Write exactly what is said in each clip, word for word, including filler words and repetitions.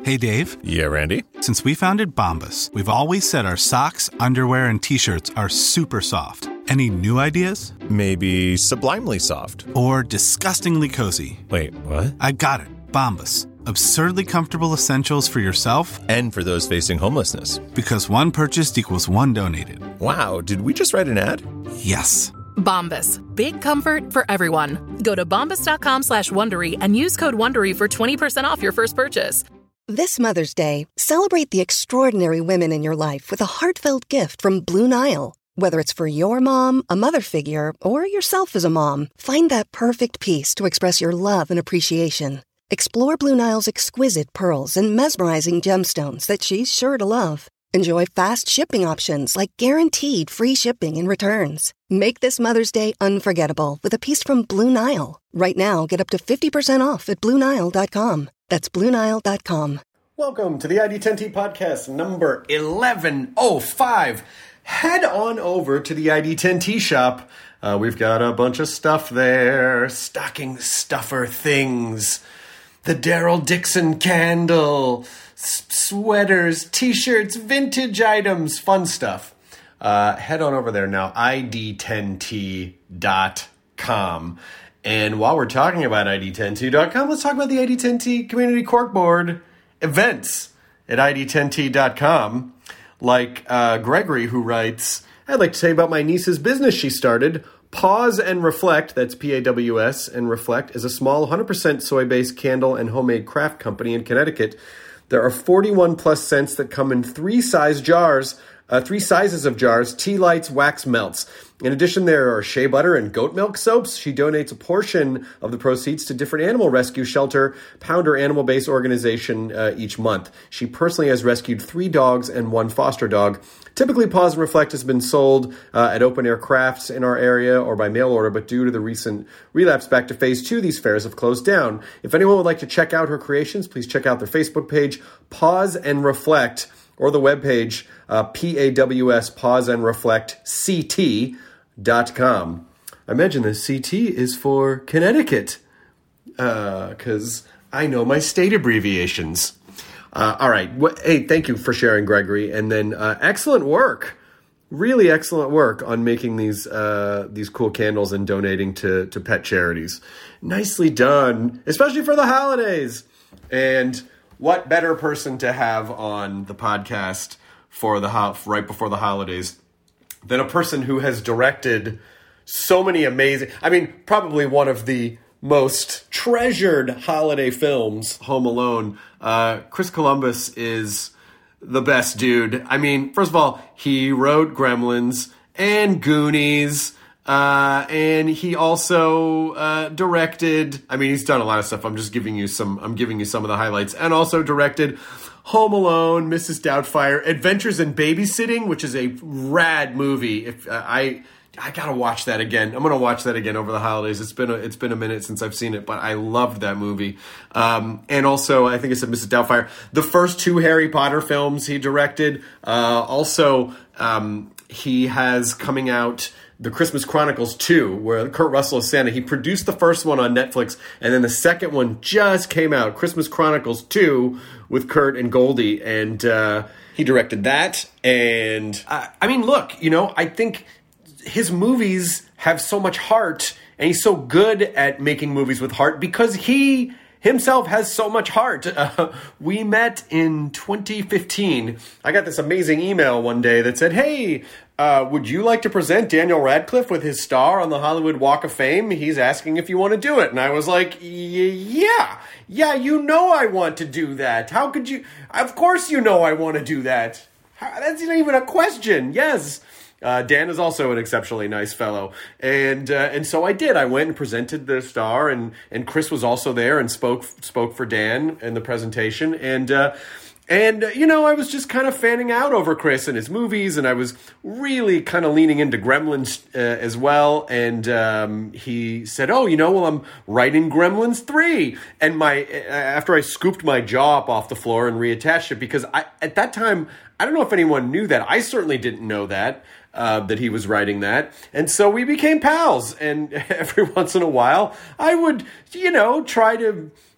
Hey, Dave. Yeah, Randy? Since we founded Bombas, we've always said our socks, underwear, and T-shirts are super soft. Any new ideas? Maybe sublimely soft. Or disgustingly cozy. Wait, what? I got it. Bombas. Absurdly comfortable essentials for yourself and for those facing homelessness. Because one purchased equals one donated. Wow, did we just write an ad? Yes. Bombas. Big comfort for everyone. Go to bombas.com slash Wondery and use code Wondery for twenty percent off your first purchase. This Mother's Day, celebrate the extraordinary women in your life with a heartfelt gift from Blue Nile. Whether it's for your mom, a mother figure, or yourself as a mom, find that perfect piece to express your love and appreciation. Explore Blue Nile's exquisite pearls and mesmerizing gemstones that she's sure to love. Enjoy fast shipping options like guaranteed free shipping and returns. Make this Mother's Day unforgettable with a piece from Blue Nile. Right now, get up to fifty percent off at Blue Nile dot com. That's Blue Nile dot com. Welcome to the I D ten T podcast number eleven oh five. Head on over to the I D ten T shop. Uh, we've got a bunch of stuff there. Stocking stuffer things. The Daryl Dixon candle. S- sweaters, t-shirts, vintage items, fun stuff. Uh, head on over there now, I D ten T dot com. And while we're talking about I D ten T dot com, let's talk about the I D ten T Community Corkboard events at I D ten T dot com. Like uh, Gregory, who writes, I'd like to say about my niece's business she started. Pause and Reflect, that's P A W S, and Reflect, is a small one hundred percent soy-based candle and homemade craft company in Connecticut. There are forty-one plus scents that come in three size jars, uh, three sizes of jars, tea lights, wax melts. In addition, there are shea butter and goat milk soaps. She donates a portion of the proceeds to different animal rescue shelter, Pounder animal-based organization uh, each month. She personally has rescued three dogs and one foster dog. Typically, Pause and Reflect has been sold uh, at open-air crafts in our area or by mail order, but due to the recent relapse back to phase two, these fairs have closed down. If anyone would like to check out her creations, please check out their Facebook page, Pause and Reflect, or the webpage, uh, P A W S, Pause and Reflect, C T dot com. I imagine the C T is for Connecticut, because uh, I know my state abbreviations. Uh, all right. Hey, thank you for sharing, Gregory. And then uh, excellent work. Really excellent work on making these uh, these cool candles and donating to, to pet charities. Nicely done, especially for the holidays. And what better person to have on the podcast for the ho- right before the holidays than a person who has directed so many amazing... I mean, probably one of the most treasured holiday films, Home Alone. Uh, Chris Columbus is the best dude. I mean, first of all, he wrote Gremlins and Goonies, uh, and he also uh, directed. I mean, he's done a lot of stuff. I'm just giving you some. I'm giving you some of the highlights, and also directed Home Alone, Missus Doubtfire, Adventures in Babysitting, which is a rad movie. If uh, I. I gotta watch that again. I'm gonna watch that again over the holidays. It's been a, it's been a minute since I've seen it, but I loved that movie. Um, and also, I think I said Missus Doubtfire. The first two Harry Potter films he directed. Uh, also, um, he has coming out The Christmas Chronicles two, where Kurt Russell is Santa. He produced the first one on Netflix, and then the second one just came out, Christmas Chronicles two, with Kurt and Goldie, and uh, he directed that. And uh, I mean, look, you know, I think his movies have so much heart, and he's so good at making movies with heart because he himself has so much heart. Uh, we met in twenty fifteen. I got this amazing email one day that said, hey, uh, would you like to present Daniel Radcliffe with his star on the Hollywood Walk of Fame? He's asking if you want to do it. And I was like, yeah, yeah, you know I want to do that. How could you? Of course you know I want to do that. That's not even a question. Yes. Uh, Dan is also an exceptionally nice fellow. And uh, and so I did. I went and presented the star, and, and Chris was also there and spoke spoke for Dan in the presentation. And, uh, and uh, you know, I was just kind of fanning out over Chris and his movies, and I was really kind of leaning into Gremlins uh, as well. And um, he said, oh, you know, well, I'm writing Gremlins three. And my after I scooped my jaw up off the floor and reattached it, because I at that time, I don't know if anyone knew that. I certainly didn't know that. Uh, that he was writing that. And so we became pals. And every once in a while, I would, you know, try to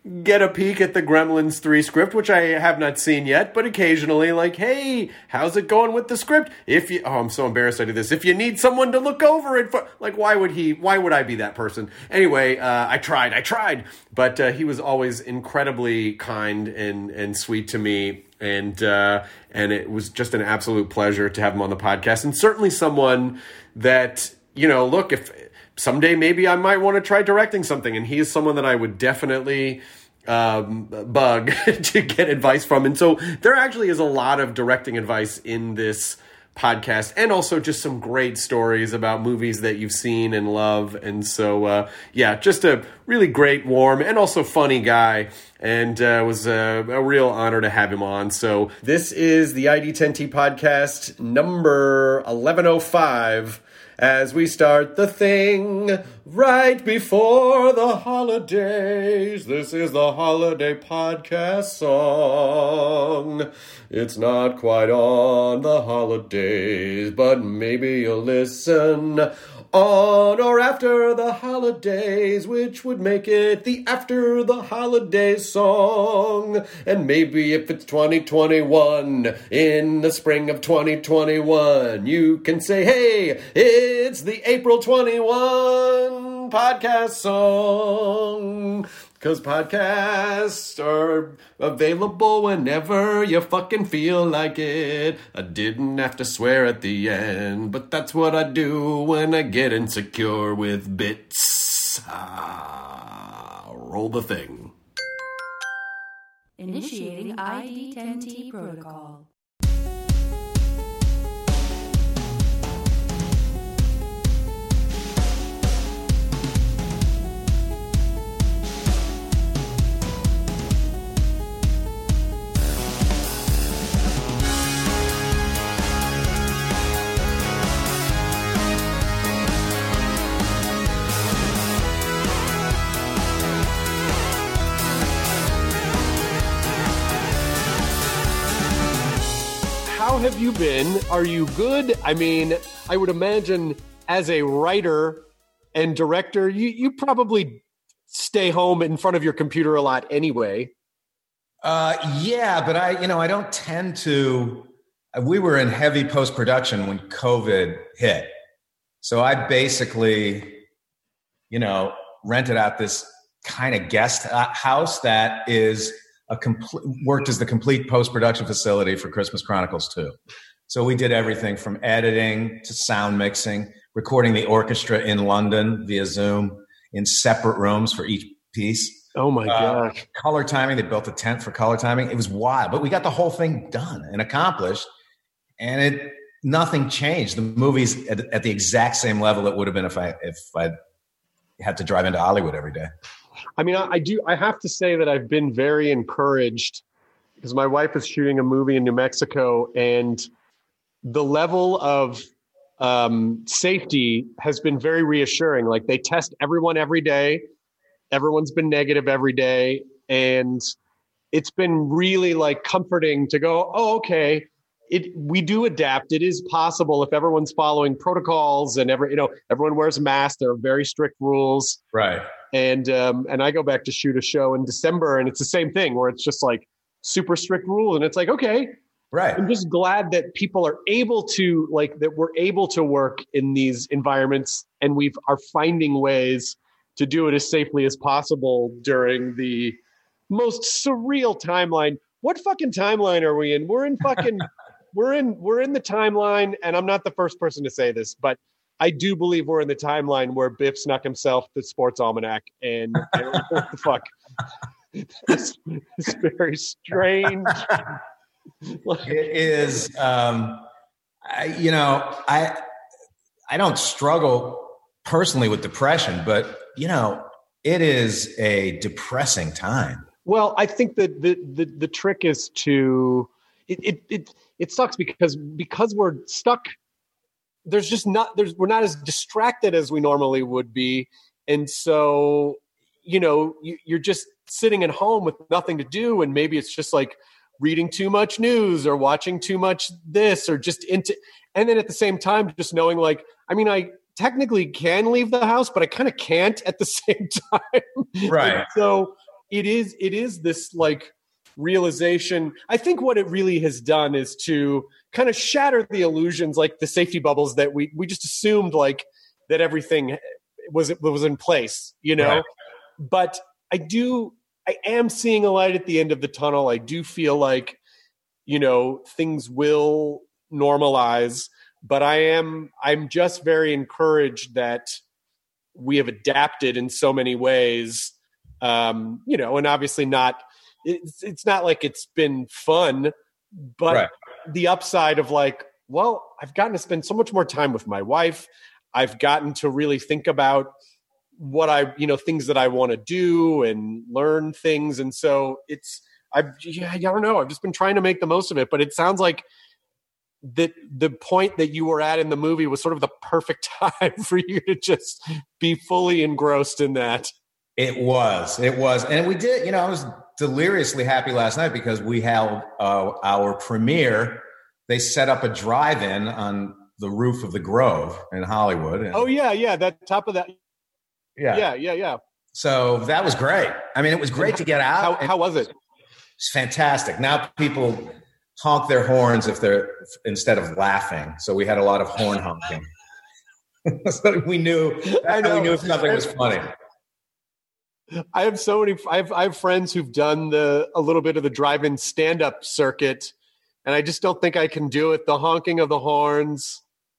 get a peek at the Gremlins three script, which I have not seen yet, but occasionally like, hey, how's it going with the script? If you, oh, I'm so embarrassed I do this. If you need someone to look over it for, like, why would he, why would I be that person? Anyway, uh, I tried, I tried, but uh, he was always incredibly kind and, and sweet to me. And, uh, and it was just an absolute pleasure to have him on the podcast. And certainly someone that, you know, look, if someday maybe I might want to try directing something, and he is someone that I would definitely um, bug to get advice from. And so there actually is a lot of directing advice in this podcast, and also just some great stories about movies that you've seen and love. And so, uh, yeah, just a really great, warm, and also funny guy. And uh, it was a, a real honor to have him on. So this is the I D ten T podcast number eleven oh five. As we start the thing right before the holidays. This is the holiday podcast song. It's not quite on the holidays, but maybe you'll listen on or after the holidays, which would make it the after the holidays song. And maybe if it's twenty twenty-one, in the spring of twenty twenty-one, you can say, hey, it's the April twenty-one podcast song. Because podcasts are available whenever you fucking feel like it. I didn't have to swear at the end, but that's what I do when I get insecure with bits. Ah, roll the thing. Initiating I D ten T protocol. How have you been? Are you good? I mean, I would imagine as a writer and director, you, you probably stay home in front of your computer a lot anyway. Uh, yeah, but I, you know, I don't tend to. We were in heavy post-production when COVID hit. So I basically, you know, rented out this kind of guest house that is a complete, worked as the complete post-production facility for Christmas Chronicles two. So we did everything from editing to sound mixing, recording the orchestra in London via Zoom in separate rooms for each piece. Oh my uh, gosh. Color timing. They built a tent for color timing. It was wild, but we got the whole thing done and accomplished, and it nothing changed. The movie's at, at the exact same level it would have been if I if I had to drive into Hollywood every day. I mean, I, I do. I have to say that I've been very encouraged because my wife is shooting a movie in New Mexico, and the level of um, safety has been very reassuring. Like, they test everyone every day. Everyone's been negative every day. And it's been really like comforting to go, oh, okay, it, we do adapt. It is possible if everyone's following protocols and every, you know, everyone wears a mask. There are very strict rules. Right. And, um, and I go back to shoot a show in December, and it's the same thing where it's just like super strict rules. And it's like, okay, right. I'm just glad that people are able to, like, that we're able to work in these environments, and we are finding ways to do it as safely as possible during the most surreal timeline. What fucking timeline are we in? We're in fucking, we're in, we're in the timeline, and I'm not the first person to say this, but I do believe we're in the timeline where Biff snuck himself the sports almanac, and I don't know what the fuck. It's, it's very strange. It is, um, I, you know, I, I don't struggle personally with depression, but you know, it is a depressing time. Well, I think that the, the, the trick is to, it, it, it, it sucks because, because we're stuck. There's just not, there's, we're not as distracted as we normally would be. And so, you know, you, you're just sitting at home with nothing to do. And maybe it's just like reading too much news or watching too much this or just into, and then at the same time, just knowing like, I mean, I technically can leave the house, but I kind of can't at the same time. Right. And so it is it is this like realization. I think what it really has done is to kind of shatter the illusions, like the safety bubbles that we we just assumed like that everything was was in place, you know. Right. But I do I am seeing a light at the end of the tunnel. I do feel like, you know, things will normalize, but I am I'm just very encouraged that we have adapted in so many ways. Um, you know, and obviously not it's it's not like it's been fun, but right. the upside of like, well, I've gotten to spend so much more time with my wife. I've gotten to really think about what I, you know, things that I want to do and learn things. And so it's, I've, yeah, I don't know. I've just been trying to make the most of it, but it sounds like that the point that you were at in the movie was sort of the perfect time for you to just be fully engrossed in that. It was, it was. And we did, you know, I was deliriously happy last night because we held uh, our premiere. They set up a drive-in on the roof of the Grove in Hollywood. And, oh yeah. Yeah. That top of that. Yeah. Yeah. Yeah. Yeah. So that was great. I mean, it was great to get out. How, how was it? It's fantastic. Now people honk their horns if they're instead of laughing. So we had a lot of horn honking. So we knew, I know. we knew something was funny. I have so many, I have, I have friends who've done the, a little bit of the drive-in stand-up circuit, and I just don't think I can do it. The honking of the horns.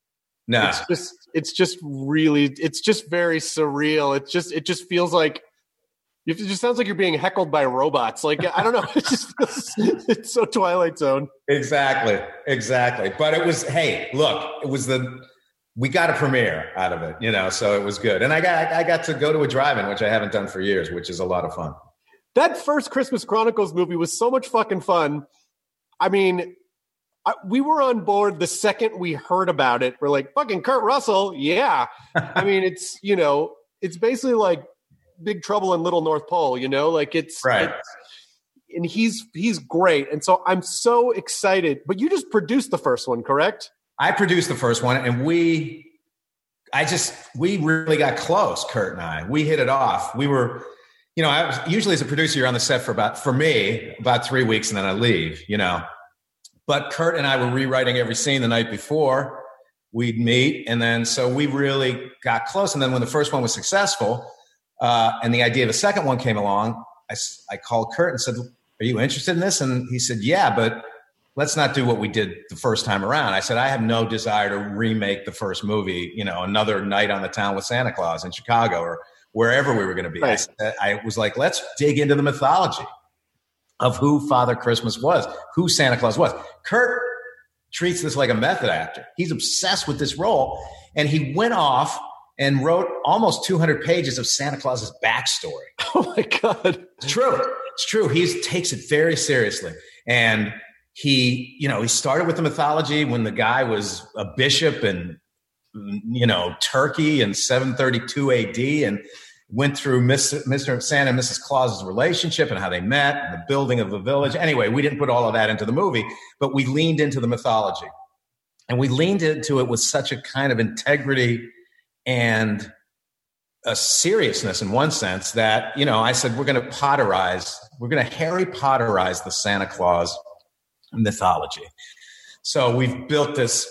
No, it's just, it's just really, it's just very surreal. It's just, it just feels like, it just sounds like you're being heckled by robots. Like, I don't know. It just feels, it's so Twilight Zone. Exactly. Exactly. But it was, hey, look, it was the, we got a premiere out of it, you know, so it was good. And I got, I got to go to a drive-in, which I haven't done for years, which is a lot of fun. That first Christmas Chronicles movie was so much fucking fun. I mean, I, we were on board the second we heard about it. We're like, fucking Kurt Russell. Yeah. I mean, it's, you know, it's basically like Big Trouble in Little North Pole, you know, like it's, right. It's, and he's, he's great. And so I'm so excited, but you just produced the first one, correct? I produced the first one, and we, I just, we really got close, Kurt and I. We hit it off. We were, you know, I was, usually as a producer, you're on the set for about, for me, about three weeks, and then I leave, you know. But Kurt and I were rewriting every scene the night before we'd meet. And then, so we really got close. And then when the first one was successful, uh, and the idea of a second one came along, I, I called Kurt and said, are you interested in this? And he said, yeah, but let's not do what we did the first time around. I said, I have no desire to remake the first movie, you know, another night on the town with Santa Claus in Chicago or wherever we were going to be. Right. I, said, I was like, let's dig into the mythology of who Father Christmas was, who Santa Claus was. Kurt treats this like a method actor. He's obsessed with this role. And he went off and wrote almost two hundred pages of Santa Claus's backstory. Oh my God. It's true. It's true. He takes it very seriously. And he, you know, he started with the mythology when the guy was a bishop in, you know, Turkey in seven thirty-two A D and went through Mister Mister Santa and Missus Claus's relationship and how they met and the building of the village. Anyway, we didn't put all of that into the movie, but we leaned into the mythology. And we leaned into it with such a kind of integrity and a seriousness in one sense that, you know, I said, we're going to Potterize, we're going to Harry Potterize the Santa Claus mythology. So we've built this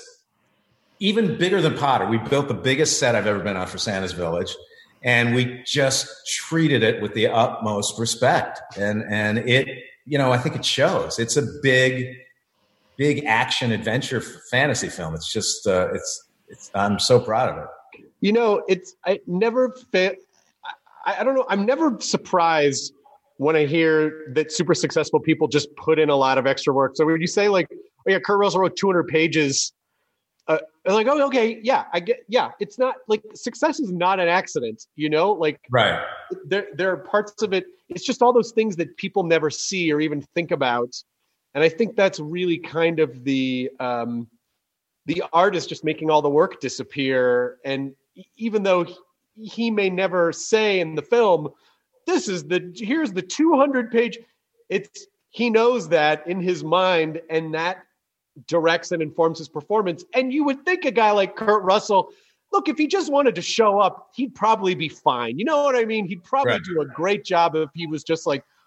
even bigger than Potter. We built the biggest set I've ever been on for Santa's Village, and we just treated it with the utmost respect. And and it, you know, I think it shows. It's a big, big action adventure fantasy film. It's just, uh, it's, it's. I'm so proud of it. You know, it's I never fit. I, I don't know. I'm never surprised when I hear that super successful people just put in a lot of extra work. So when you say like, oh yeah, Kurt Russell wrote two hundred pages, uh, and like, oh, okay, yeah, I get, yeah, it's not like success is not an accident, you know, like right. There, there are parts of it. It's just all those things that people never see or even think about. And I think that's really kind of the, um, the artist just making all the work disappear. And even though he, he may never say in the film, this is the, here's the two hundred page. It's, he knows that in his mind, and that directs and informs his performance. And you would think a guy like Kurt Russell, look, if he just wanted to show up, he'd probably be fine. You know what I mean? He'd probably right. do a great job if he was just like,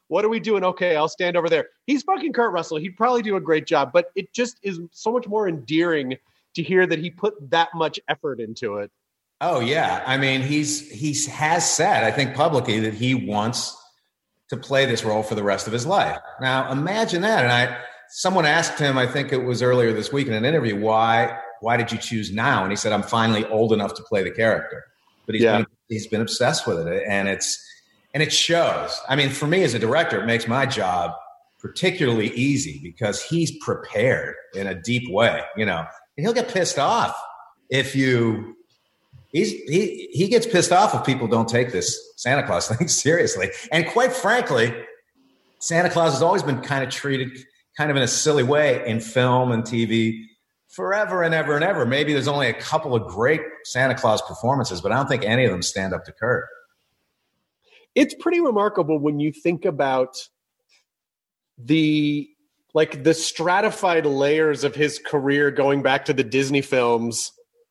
What are we doing? Okay, I'll stand over there. He's fucking Kurt Russell. He'd probably do a great job, but it just is so much more endearing to hear that he put that much effort into it. Oh yeah. I mean, he's, he's has said, I think publicly, that he wants to play this role for the rest of his life. Now imagine that. And I, someone asked him, I think it was earlier this week in an interview, why, why did you choose now? And he said, I'm finally old enough to play the character, but he's yeah. been, he's been obsessed with it. And it's, And it shows. I mean, for me as a director, it makes my job particularly easy because he's prepared in a deep way, you know. And he'll get pissed off if you he's he he gets pissed off if people don't take this Santa Claus thing seriously. And quite frankly, Santa Claus has always been kind of treated kind of in a silly way in film and T V forever and ever and ever. Maybe there's only a couple of great Santa Claus performances, but I don't think any of them stand up to Kurt. It's pretty remarkable when you think about the like the stratified layers of his career going back to the Disney films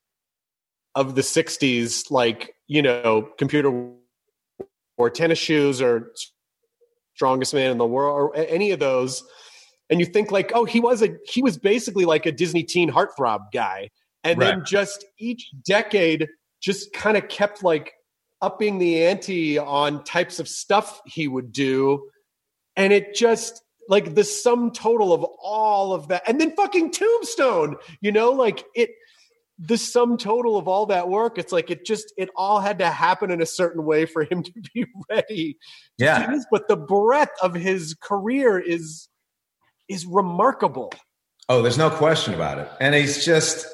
of the sixties, like, you know, Computer or Tennis Shoes or Strongest Man in the World or any of those. And you think like, oh, he was a he was basically like a Disney teen heartthrob guy. And right. then just each decade just kind of kept like upping the ante on types of stuff he would do. And it just like the sum total of all of that. And then fucking Tombstone, you know, like it, the sum total of all that work. It's like, it just, it all had to happen in a certain way for him to be ready. Yeah. This. But the breadth of his career is, is remarkable. Oh, there's no question about it. And he's just,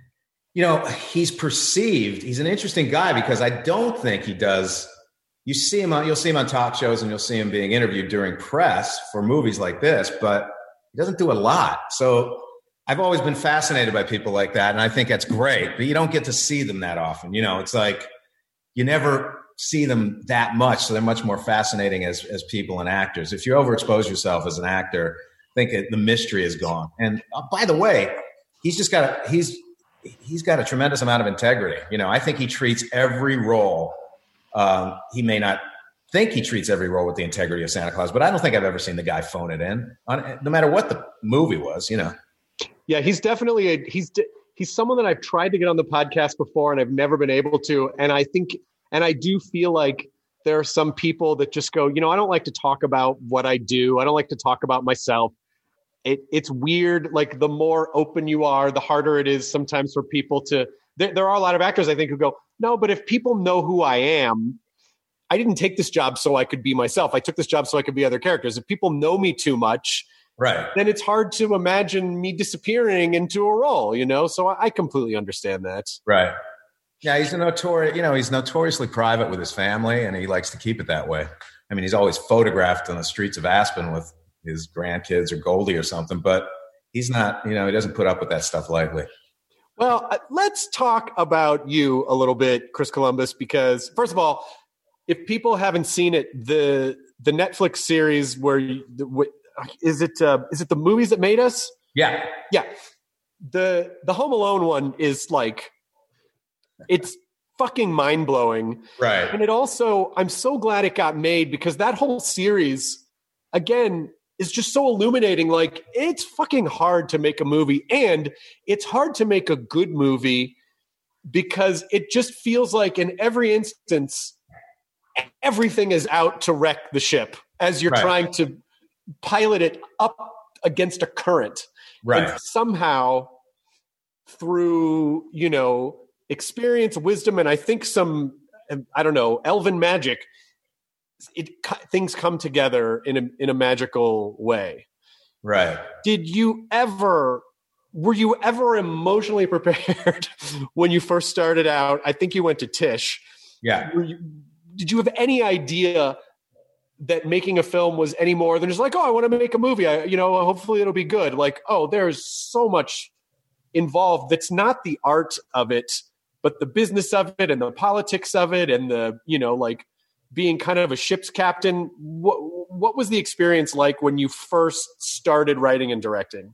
you know, he's perceived, he's an interesting guy because I don't think he does, you see him on, you'll see him on talk shows and you'll see him being interviewed during press for movies like this, but he doesn't do a lot. So I've always been fascinated by people like that. And I think that's great, but you don't get to see them that often. You know, it's like, you never see them that much. So they're much more fascinating as, as people and actors. If you overexpose yourself as an actor, I think it, the mystery is gone. And uh, by the way, he's just got a, he's, he's got a tremendous amount of integrity. You know, I think he treats every role. Um, he may not think he treats every role with the integrity of Santa Claus, but I don't think I've ever seen the guy phone it in on, no matter what the movie was, you know? Yeah, he's definitely a, he's, he's someone that I've tried to get on the podcast before and I've never been able to. And I think, and I do feel like there are some people that just go, you know, I don't like to talk about what I do. I don't like to talk about myself. It, it's weird. Like the more open you are, the harder it is sometimes for people to, there, there are a lot of actors I think who go, no, but if people know who I am, I didn't take this job so I could be myself. I took this job so I could be other characters. If people know me too much, right, then it's hard to imagine me disappearing into a role, you know? So I, I completely understand that. Right. Yeah. He's a notorious, you know, he's notoriously private with his family and he likes to keep it that way. I mean, he's always photographed on the streets of Aspen with his grandkids or Goldie or something, but he's not, you know, he doesn't put up with that stuff lightly. Well, uh, let's talk about you a little bit, Chris Columbus, because first of all, if people haven't seen it, the the Netflix series where you, the, is it uh, is it The Movies That Made Us? Yeah, yeah. The the Home Alone one is like, it's fucking mind blowing, right? And it also, I'm so glad it got made because that whole series, again, is just so illuminating. Like, it's fucking hard to make a movie, and it's hard to make a good movie because it just feels like in every instance, everything is out to wreck the ship as you're right. trying to pilot it up against a current. Right. And somehow through, you know, experience, wisdom, and I think some, I don't know, elven magic, it things come together in a in a magical way. Right. Did you ever were you ever emotionally prepared when you first started out? I think you went to Tisch. Yeah. Were you, did you have any idea that making a film was any more than just like, oh, I want to make a movie. I, you know, hopefully it'll be good. Like, oh, there's so much involved. That's not the art of it, but the business of it and the politics of it and the, you know, like being kind of a ship's captain. What, what was the experience like when you first started writing and directing?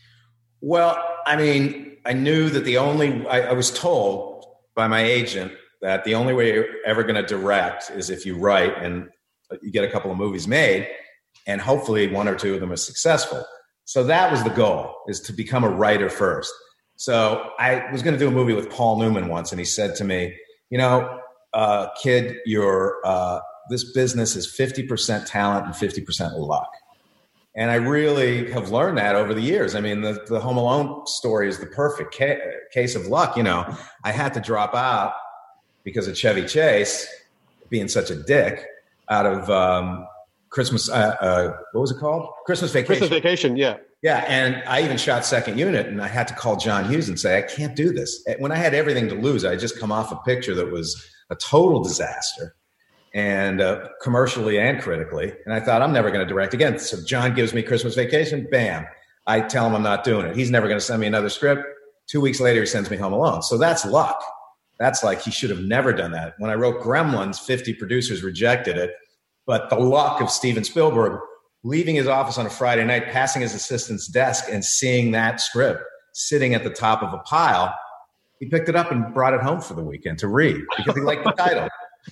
Well, I mean, I knew that the only, I, I was told by my agent that the only way you're ever going to direct is if you write and you get a couple of movies made. and hopefully one or two of them are successful. So that was the goal, is to become a writer first. So I was going to do a movie with Paul Newman once, and he said to me, you know, uh, kid, your uh, this business is fifty percent talent and fifty percent luck. And I really have learned that over the years. I mean, the, the Home Alone story is the perfect ca- case of luck. You know, I had to drop out because of Chevy Chase being such a dick out of um, Christmas. Uh, uh, what was it called? Christmas Vacation. Christmas Vacation, yeah. Yeah, and I even shot Second Unit, and I had to call John Hughes and say, I can't do this. When I had everything to lose, I had just come off a picture that was a total disaster, and uh, commercially and critically. And I thought, I'm never going to direct again. So John gives me Christmas Vacation. Bam. I tell him I'm not doing it. He's never going to send me another script. Two weeks later, he sends me Home Alone. So that's luck. That's like he should have never done that. When I wrote Gremlins, fifty producers rejected it. But the luck of Steven Spielberg leaving his office on a Friday night, passing his assistant's desk and seeing that script sitting at the top of a pile, he picked it up and brought it home for the weekend to read because he liked the title.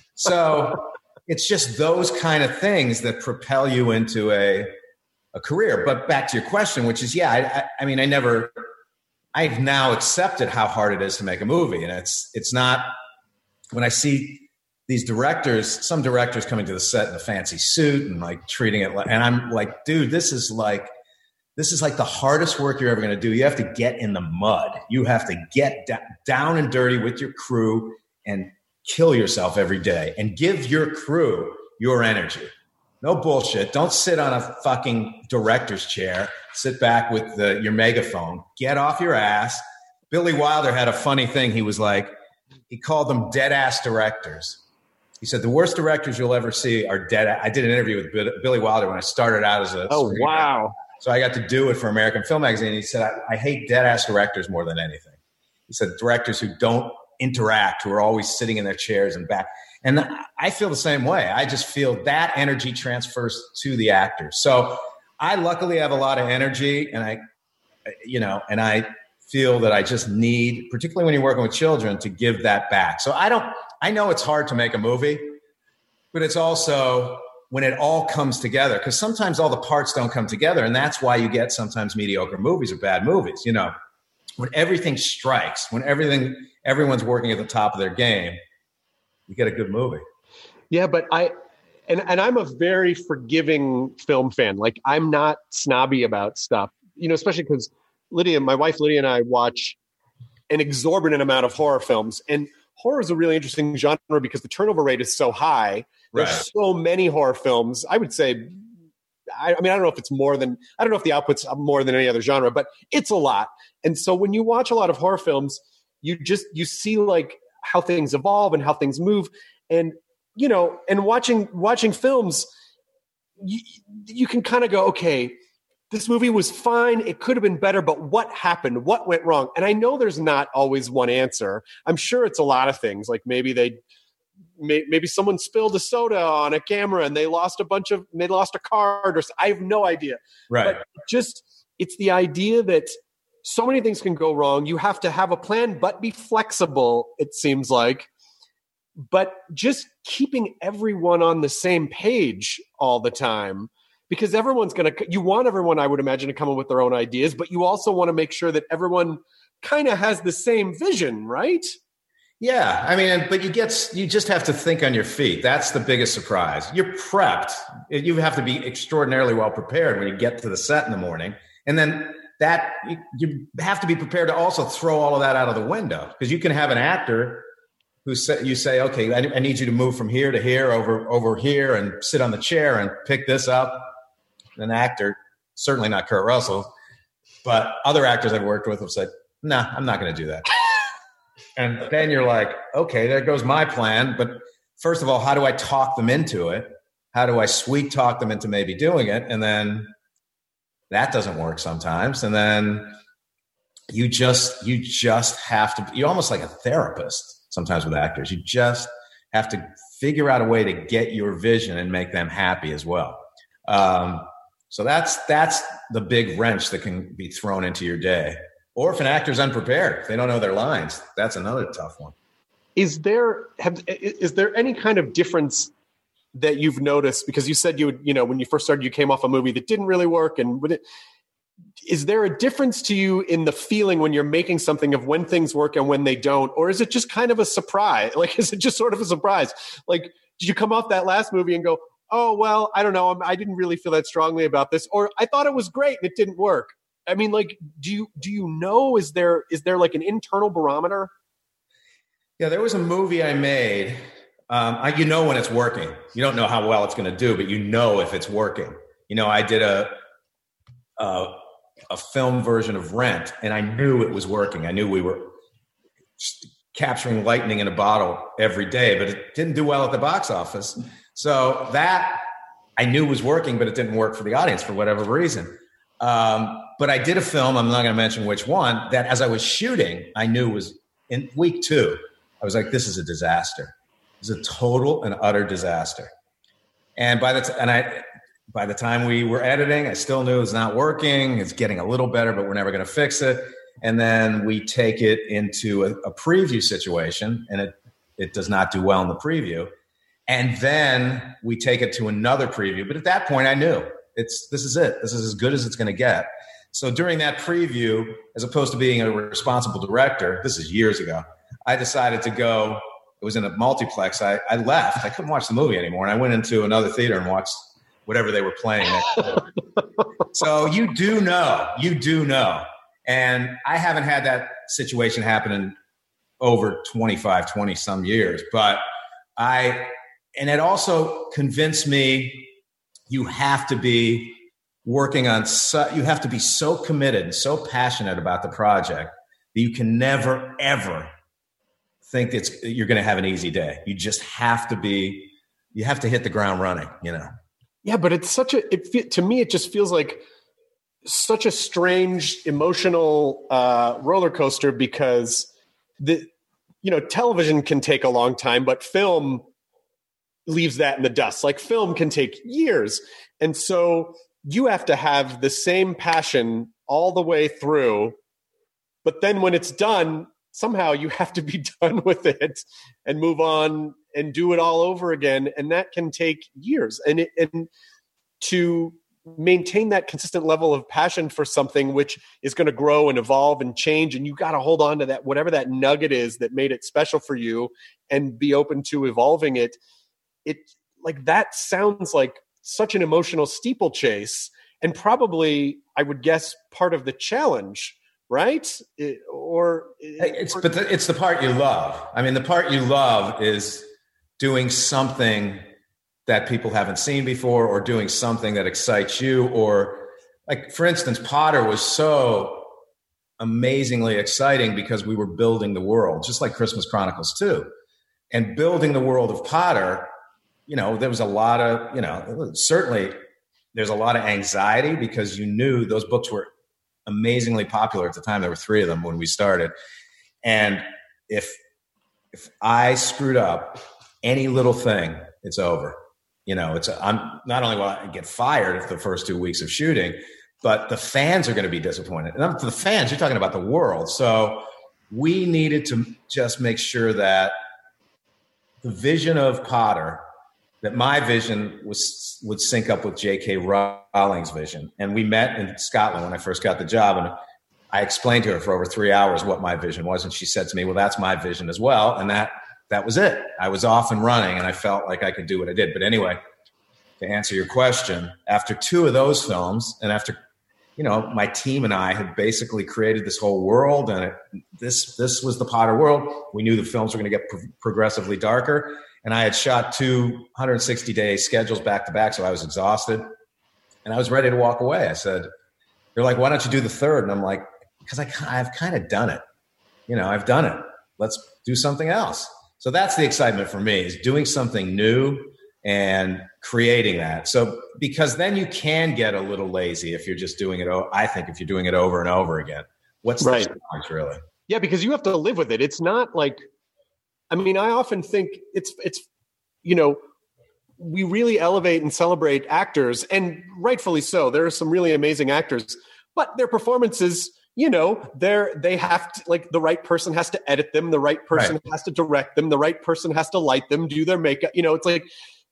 So it's just those kind of things that propel you into a a career. But back to your question, which is, yeah, I, I, I mean, I never, I've now accepted how hard it is to make a movie. And it's it's not, when I see these directors, some directors coming to the set in a fancy suit and like treating it like, and I'm like, dude, this is like, this is like the hardest work you're ever going to do. You have to get in the mud. You have to get da- down and dirty with your crew and kill yourself every day and give your crew your energy. No bullshit. Don't sit on a fucking director's chair. Sit back with the, your megaphone. Get off your ass. Billy Wilder had a funny thing. He was like, he called them dead ass directors. He said, the worst directors you'll ever see are dead. I did an interview with Billy Wilder when I started out as a Oh, screenwriter. wow. So I got to do it for American Film Magazine. He said, I, I hate dead-ass directors more than anything. He said, directors who don't interact, who are always sitting in their chairs and back. And I feel the same way. I just feel that energy transfers to the actors. So I luckily have a lot of energy, and I, you know, and I feel that I just need, particularly when you're working with children, to give that back. So I don't, I know it's hard to make a movie, but it's also when it all comes together, because sometimes all the parts don't come together. And that's why you get sometimes mediocre movies or bad movies. You know, when everything strikes, when everything, everyone's working at the top of their game, you get a good movie. Yeah, but I, and, and I'm a very forgiving film fan. Like, I'm not snobby about stuff, you know, especially because Lydia, my wife Lydia, and I watch an exorbitant amount of horror films. And horror is a really interesting genre because the turnover rate is so high. There's Right. so many horror films. I would say, I, I mean, I don't know if it's more than, I don't know if the output's more than any other genre, but it's a lot. And so when you watch a lot of horror films, you just, you see like how things evolve and how things move. And, you know, and watching, watching films, you, you can kind of go, okay, this movie was fine. It could have been better, but what happened? What went wrong? And I know there's not always one answer. I'm sure it's a lot of things. Like maybe they, may, maybe someone spilled a soda on a camera and they lost a bunch of, they lost a card, or I have no idea. Right. But just, it's the idea that so many things can go wrong. You have to have a plan, but be flexible, it seems like. But just keeping everyone on the same page all the time, because everyone's going to, you want everyone, I would imagine, to come up with their own ideas, but you also want to make sure that everyone kind of has the same vision, right? Yeah. I mean, but you get, you just have to think on your feet. That's the biggest surprise. You're prepped. You have to be extraordinarily well prepared when you get to the set in the morning. And then that, you, you have to be prepared to also throw all of that out of the window, because you can have an actor who say, you say, okay, I, I need you to move from here to here, over, over here, and sit on the chair and pick this up. An actor, certainly not Kurt Russell, but other actors I've worked with have said, nah, I'm not going to do that. And then you're like, okay, there goes my plan. But first of all, how do I talk them into it? How do I sweet talk them into maybe doing it? And then that doesn't work sometimes. And then you just, you just have to, you're almost like a therapist sometimes with actors. You just have to figure out a way to get your vision and make them happy as well. Um, so that's, that's the big wrench that can be thrown into your day. Or if an actor's unprepared, if they don't know their lines, that's another tough one. Is there, have, is there any kind of difference that you've noticed? Because you said you would, you know, when you first started, you came off a movie that didn't really work. And would it, is there a difference to you in the feeling when you're making something of when things work and when they don't? Or is it just kind of a surprise? Like, is it just sort of a surprise? Like, did you come off that last movie and go, oh, well, I don't know, I'm, I didn't really feel that strongly about this, or I thought it was great and it didn't work? I mean, like, do you do you know, is there is there like an internal barometer? Yeah, there was a movie I made. Um, I, you know when it's working. You don't know how well it's going to do, but you know if it's working. You know, I did a, a a film version of Rent, and I knew it was working. I knew we were capturing lightning in a bottle every day, but it didn't do well at the box office. So that I knew was working, but it didn't work for the audience for whatever reason. Um, but I did a film, I'm not going to mention which one, that as I was shooting, I knew was in week two. I was like, this is a disaster. It's a total and utter disaster. And by the t- and I, by the time we were editing, I still knew it was not working. It's getting a little better, but we're never going to fix it. And then we take it into a, a preview situation, and it it does not do well in the preview. And then we take it to another preview. But at that point, I knew it's this is it. This is as good as it's going to get. So during that preview, as opposed to being a responsible director, this is years ago, I decided to go. It was in a multiplex. I, I left. I couldn't watch the movie anymore. And I went into another theater and watched whatever they were playing next. So you do know. You do know. And I haven't had that situation happen in over twenty-five, twenty some years. But I, and it also convinced me you have to be working on, so, you have to be so committed and so passionate about the project that you can never, ever think it's, you're going to have an easy day. You just have to be, you have to hit the ground running, you know? Yeah, but it's such a, it, to me, it just feels like such a strange emotional uh, roller coaster, because the, you know, television can take a long time, but film leaves that in the dust. Like, film can take years. And so you have to have the same passion all the way through, but then when it's done, somehow you have to be done with it and move on and do it all over again. And that can take years. And it, and to maintain that consistent level of passion for something which is going to grow and evolve and change, and you got to hold on to that, whatever that nugget is that made it special for you, and be open to evolving it. It, like, that sounds like such an emotional steeplechase, and probably, I would guess, part of the challenge, right? It, or it's, but the, it's the part you love. I mean, the part you love is doing something that people haven't seen before, or doing something that excites you. Or, like, for instance, Potter was so amazingly exciting because we were building the world, just like Christmas Chronicles too. And building the world of Potter, you know, there was a lot of, you know, certainly there's a lot of anxiety, because you knew those books were amazingly popular at the time. There were three of them when we started. And if, if I screwed up any little thing, it's over. You know, it's, I'm not only will I get fired for the first two weeks of shooting, but the fans are going to be disappointed. And not the fans, you're talking about the world. So we needed to just make sure that the vision of Potter, that my vision was would sync up with J K Rowling's vision. And we met in Scotland when I first got the job, and I explained to her for over three hours what my vision was. And she said to me, well, that's my vision as well. And that that was it. I was off and running, and I felt like I could do what I did. But anyway, to answer your question, after two of those films, and after, you know, my team and I had basically created this whole world, and it, this this was the Potter world. We knew the films were going to get pro- progressively darker. And I had shot two one hundred sixty day schedules back to back, so I was exhausted. And I was ready to walk away. I said, they're like, why don't you do the third? And I'm like, because I, I've kind of done it. You know, I've done it. Let's do something else. So that's the excitement for me, is doing something new and creating that. So, because then you can get a little lazy if you're just doing it. I think if you're doing it over and over again, what's the right. challenge, really? Yeah, because you have to live with it. It's not like, I mean, I often think it's, it's, you know, we really elevate and celebrate actors, and rightfully so. There are some really amazing actors, but their performances, you know, they're, they have to, like, the right person has to edit them. The right person right. has to direct them. The right person has to light them, do their makeup. You know, it's like,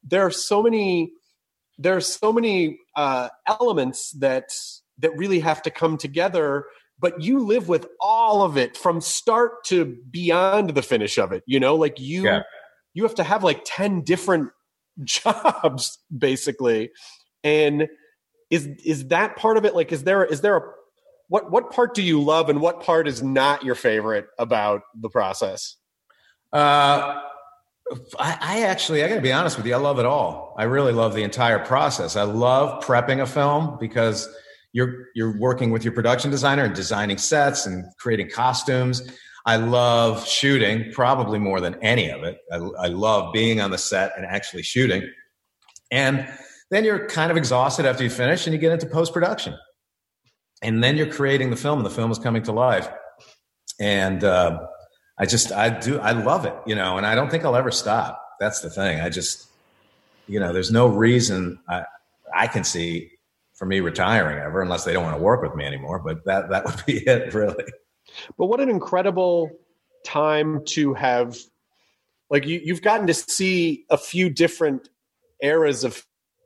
there are so many, there are so many uh, elements that that really have to come together. But you live with all of it from start to beyond the finish of it. You know, like you, yeah. you have to have like ten different jobs basically. And is is that part of it? Like, is there is there a what what part do you love and what part is not your favorite about the process? Uh, I, I actually, I got to be honest with you, I love it all. I really love the entire process. I love prepping a film because you're you're working with your production designer and designing sets and creating costumes. I love shooting probably more than any of it. I, I love being on the set and actually shooting. And then you're kind of exhausted after you finish and you get into post-production. And then you're creating the film and the film is coming to life. And uh, I just, I do, I love it, you know, and I don't think I'll ever stop. That's the thing. I just, you know, there's no reason I, I can see for me retiring ever, unless they don't want to work with me anymore. But that, that would be it, really. But what an incredible time to have, like you, you've gotten to see a few different eras of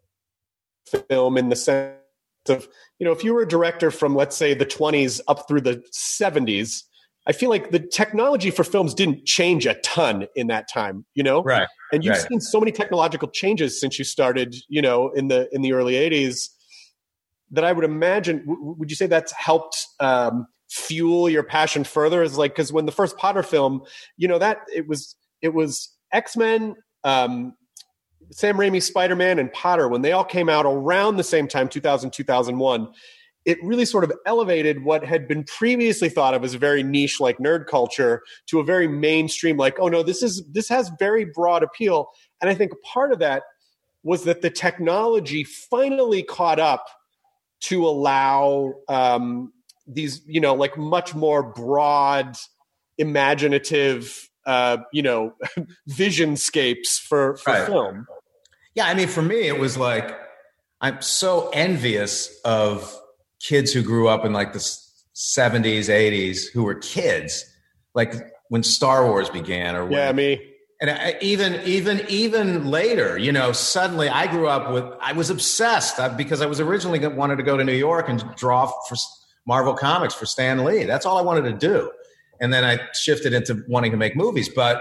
film in the sense of, you know, if you were a director from, let's say, the twenties up through the seventies, I feel like the technology for films didn't change a ton in that time, you know? Right. And you've right. seen so many technological changes since you started, you know, in the in the early eighties that I would imagine, w- would you say that's helped um, fuel your passion further? Is like, because when the first Potter film, you know, that it was it was X-Men, um, Sam Raimi's Spider-Man and Potter, when they all came out around the same time, two thousand, two thousand one, it really sort of elevated what had been previously thought of as a very niche, like nerd culture, to a very mainstream, like, oh no, this is this has very broad appeal. And I think part of that was that the technology finally caught up to allow um, these, you know, like much more broad, imaginative, uh, you know, visionscapes for, for right. film. Yeah, I mean, for me, it was like, I'm so envious of kids who grew up in like the seventies, eighties, who were kids, like when Star Wars began, or when, yeah, me. And I, even, even, even later, you know, suddenly I grew up with, I was obsessed I, because I was originally wanted to go to New York and draw for Marvel Comics for Stan Lee. That's all I wanted to do. And then I shifted into wanting to make movies, but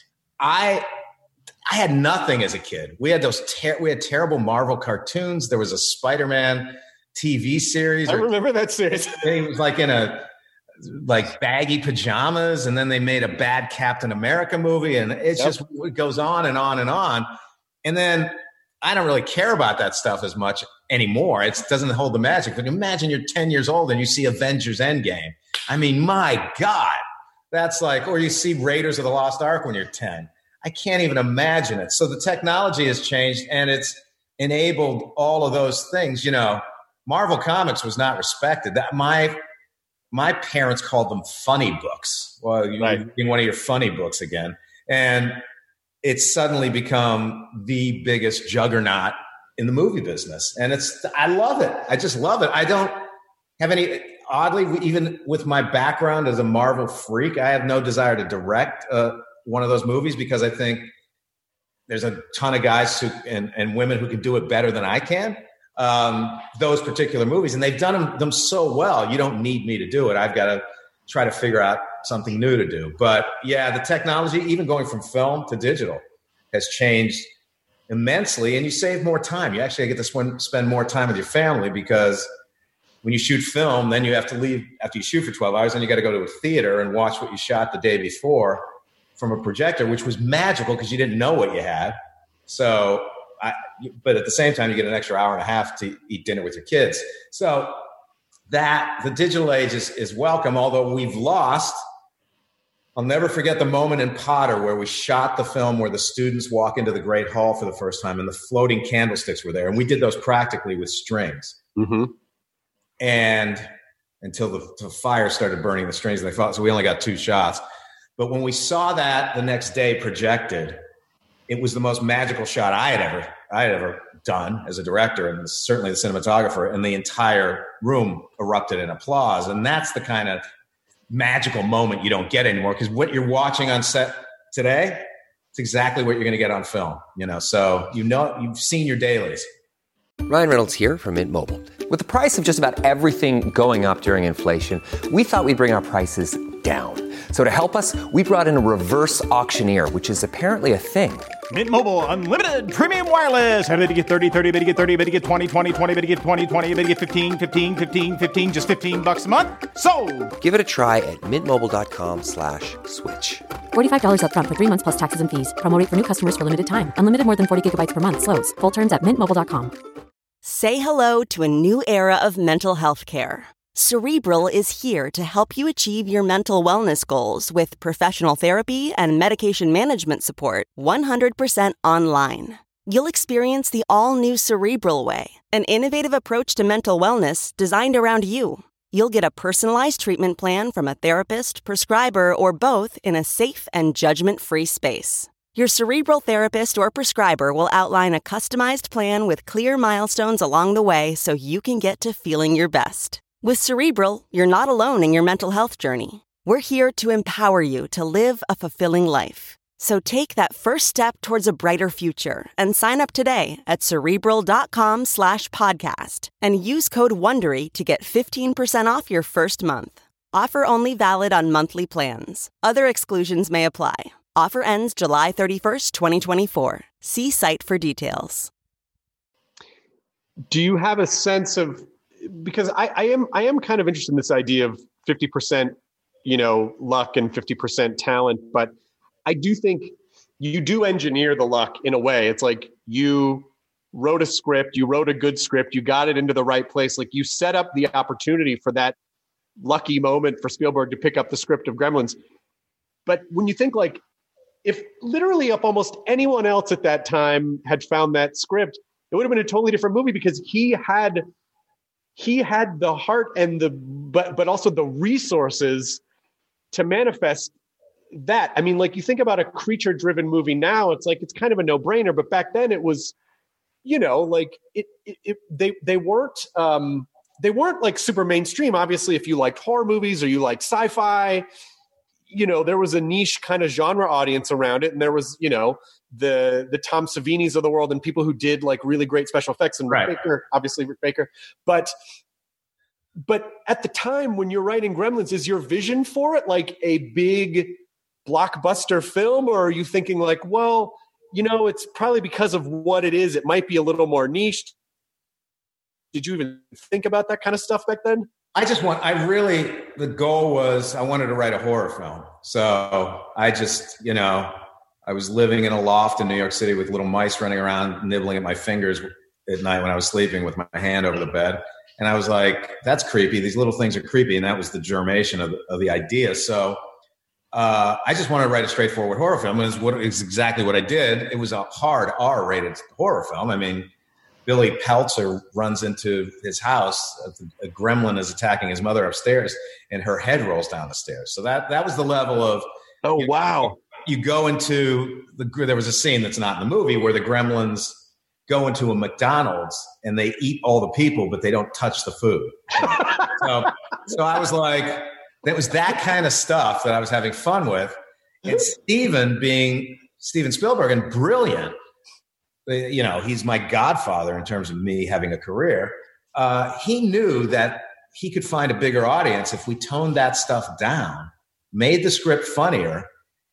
I, I had nothing as a kid. We had those, ter- we had terrible Marvel cartoons. There was a Spider-Man T V series. I remember that series. He was like in a, like baggy pajamas, and then they made a bad Captain America movie, and it's yep. just, it goes on and on and on. And then I don't really care about that stuff as much anymore. It doesn't hold the magic. But imagine you're ten years old and you see Avengers Endgame. I mean, my God, that's like, or you see Raiders of the Lost Ark when you're ten. I can't even imagine it. So the technology has changed, and it's enabled all of those things. You know, Marvel Comics was not respected. That my my parents called them funny books. Well, you're right. reading one of your funny books again, and it's suddenly become the biggest juggernaut in the movie business. And it's, I love it. I just love it. I don't have any, oddly, even with my background as a Marvel freak, I have no desire to direct uh, one of those movies, because I think there's a ton of guys who, and, and women who can do it better than I can. Um, those particular movies, and they've done them, them so well. You don't need me to do it. I've got to try to figure out something new to do. But yeah, the technology, even going from film to digital, has changed immensely, and you save more time. You actually get to spend, spend more time with your family, because when you shoot film, then you have to leave after you shoot for twelve hours, and you got to go to a theater and watch what you shot the day before from a projector, which was magical because you didn't know what you had. So, I, but at the same time, you get an extra hour and a half to eat dinner with your kids. So that the digital age is, is welcome, although we've lost. I'll never forget the moment in Potter where we shot the film where the students walk into the Great Hall for the first time, and the floating candlesticks were there. And we did those practically with strings. Mm-hmm. And until the, the fire started burning the strings, and they thought, so we only got two shots. But when we saw that the next day projected, it was the most magical shot I had ever I had ever done as a director, and certainly the cinematographer, and the entire room erupted in applause. And that's the kind of magical moment you don't get anymore, because what you're watching on set today it's exactly what you're going to get on film, you know? So, you know, you've seen your dailies. Ryan Reynolds here from Mint Mobile. With the price of just about everything going up during inflation, we thought we'd bring our prices down. So to help us, we brought in a reverse auctioneer, which is apparently a thing. Mint Mobile Unlimited Premium Wireless. How to get thirty, thirty, how to get thirty, how to get twenty, twenty, twenty, how to get twenty, twenty, how to get fifteen, fifteen, fifteen, fifteen, just fifteen bucks a month? Sold! Give it a try at mintmobile.com slash switch. forty-five dollars up front for three months plus taxes and fees. Promo rate for new customers for limited time. Unlimited more than forty gigabytes per month. Slows full terms at mint mobile dot com. Say hello to a new era of mental health care. Cerebral is here to help you achieve your mental wellness goals with professional therapy and medication management support one hundred percent online. You'll experience the all-new Cerebral Way, an innovative approach to mental wellness designed around you. You'll get a personalized treatment plan from a therapist, prescriber, or both in a safe and judgment-free space. Your Cerebral therapist or prescriber will outline a customized plan with clear milestones along the way so you can get to feeling your best. With Cerebral, you're not alone in your mental health journey. We're here to empower you to live a fulfilling life. So take that first step towards a brighter future and sign up today at Cerebral.com slash podcast and use code WONDERY to get fifteen percent off your first month. Offer only valid on monthly plans. Other exclusions may apply. Offer ends July thirty-first, twenty twenty-four. See site for details. Do you have a sense of, because I, I am I am kind of interested in this idea of fifty percent, you know, luck and fifty percent talent, but I do think you do engineer the luck in a way. It's like you wrote a script, you wrote a good script, you got it into the right place. Like you set up the opportunity for that lucky moment for Spielberg to pick up the script of Gremlins. But when you think like, if literally up almost anyone else at that time had found that script, it would have been a totally different movie because he had he had the heart and the but but also the resources to manifest that. I mean, like you think about a creature-driven movie now, it's like it's kind of a no-brainer, but back then it was, you know, like it, it, it they they weren't um, they weren't like super mainstream. Obviously, if you liked horror movies or you liked sci-fi, you know, there was a niche kind of genre audience around it. And there was, you know, the, the Tom Savinis of the world and people who did like really great special effects and Right. Rick Baker, obviously Rick Baker. But, but at the time when you're writing Gremlins, is your vision for it like a big blockbuster film? Or are you thinking like, well, you know, it's probably because of what it is. It might be a little more niche. Did you even think about that kind of stuff back then? I just want, I really, the goal was I wanted to write a horror film. So I just, you know, I was living in a loft in New York City with little mice running around, nibbling at my fingers at night when I was sleeping with my hand over the bed. And I was like, that's creepy. These little things are creepy. And that was the germination of the, of the idea. So uh, I just wanted to write a straightforward horror film. And it's what is exactly what I did. It was a hard R rated horror film. I mean, Billy Peltzer runs into his house. A gremlin is attacking his mother upstairs, and her head rolls down the stairs. So that that was the level of. Oh you, wow! You go into the. There was a scene that's not in the movie where the gremlins go into a McDonald's and they eat all the people, but they don't touch the food. so, so I was like, that was that kind of stuff that I was having fun with, and Steven being Steven Spielberg and brilliant. You know, he's my godfather in terms of me having a career. Uh, he knew that he could find a bigger audience if we toned that stuff down, made the script funnier,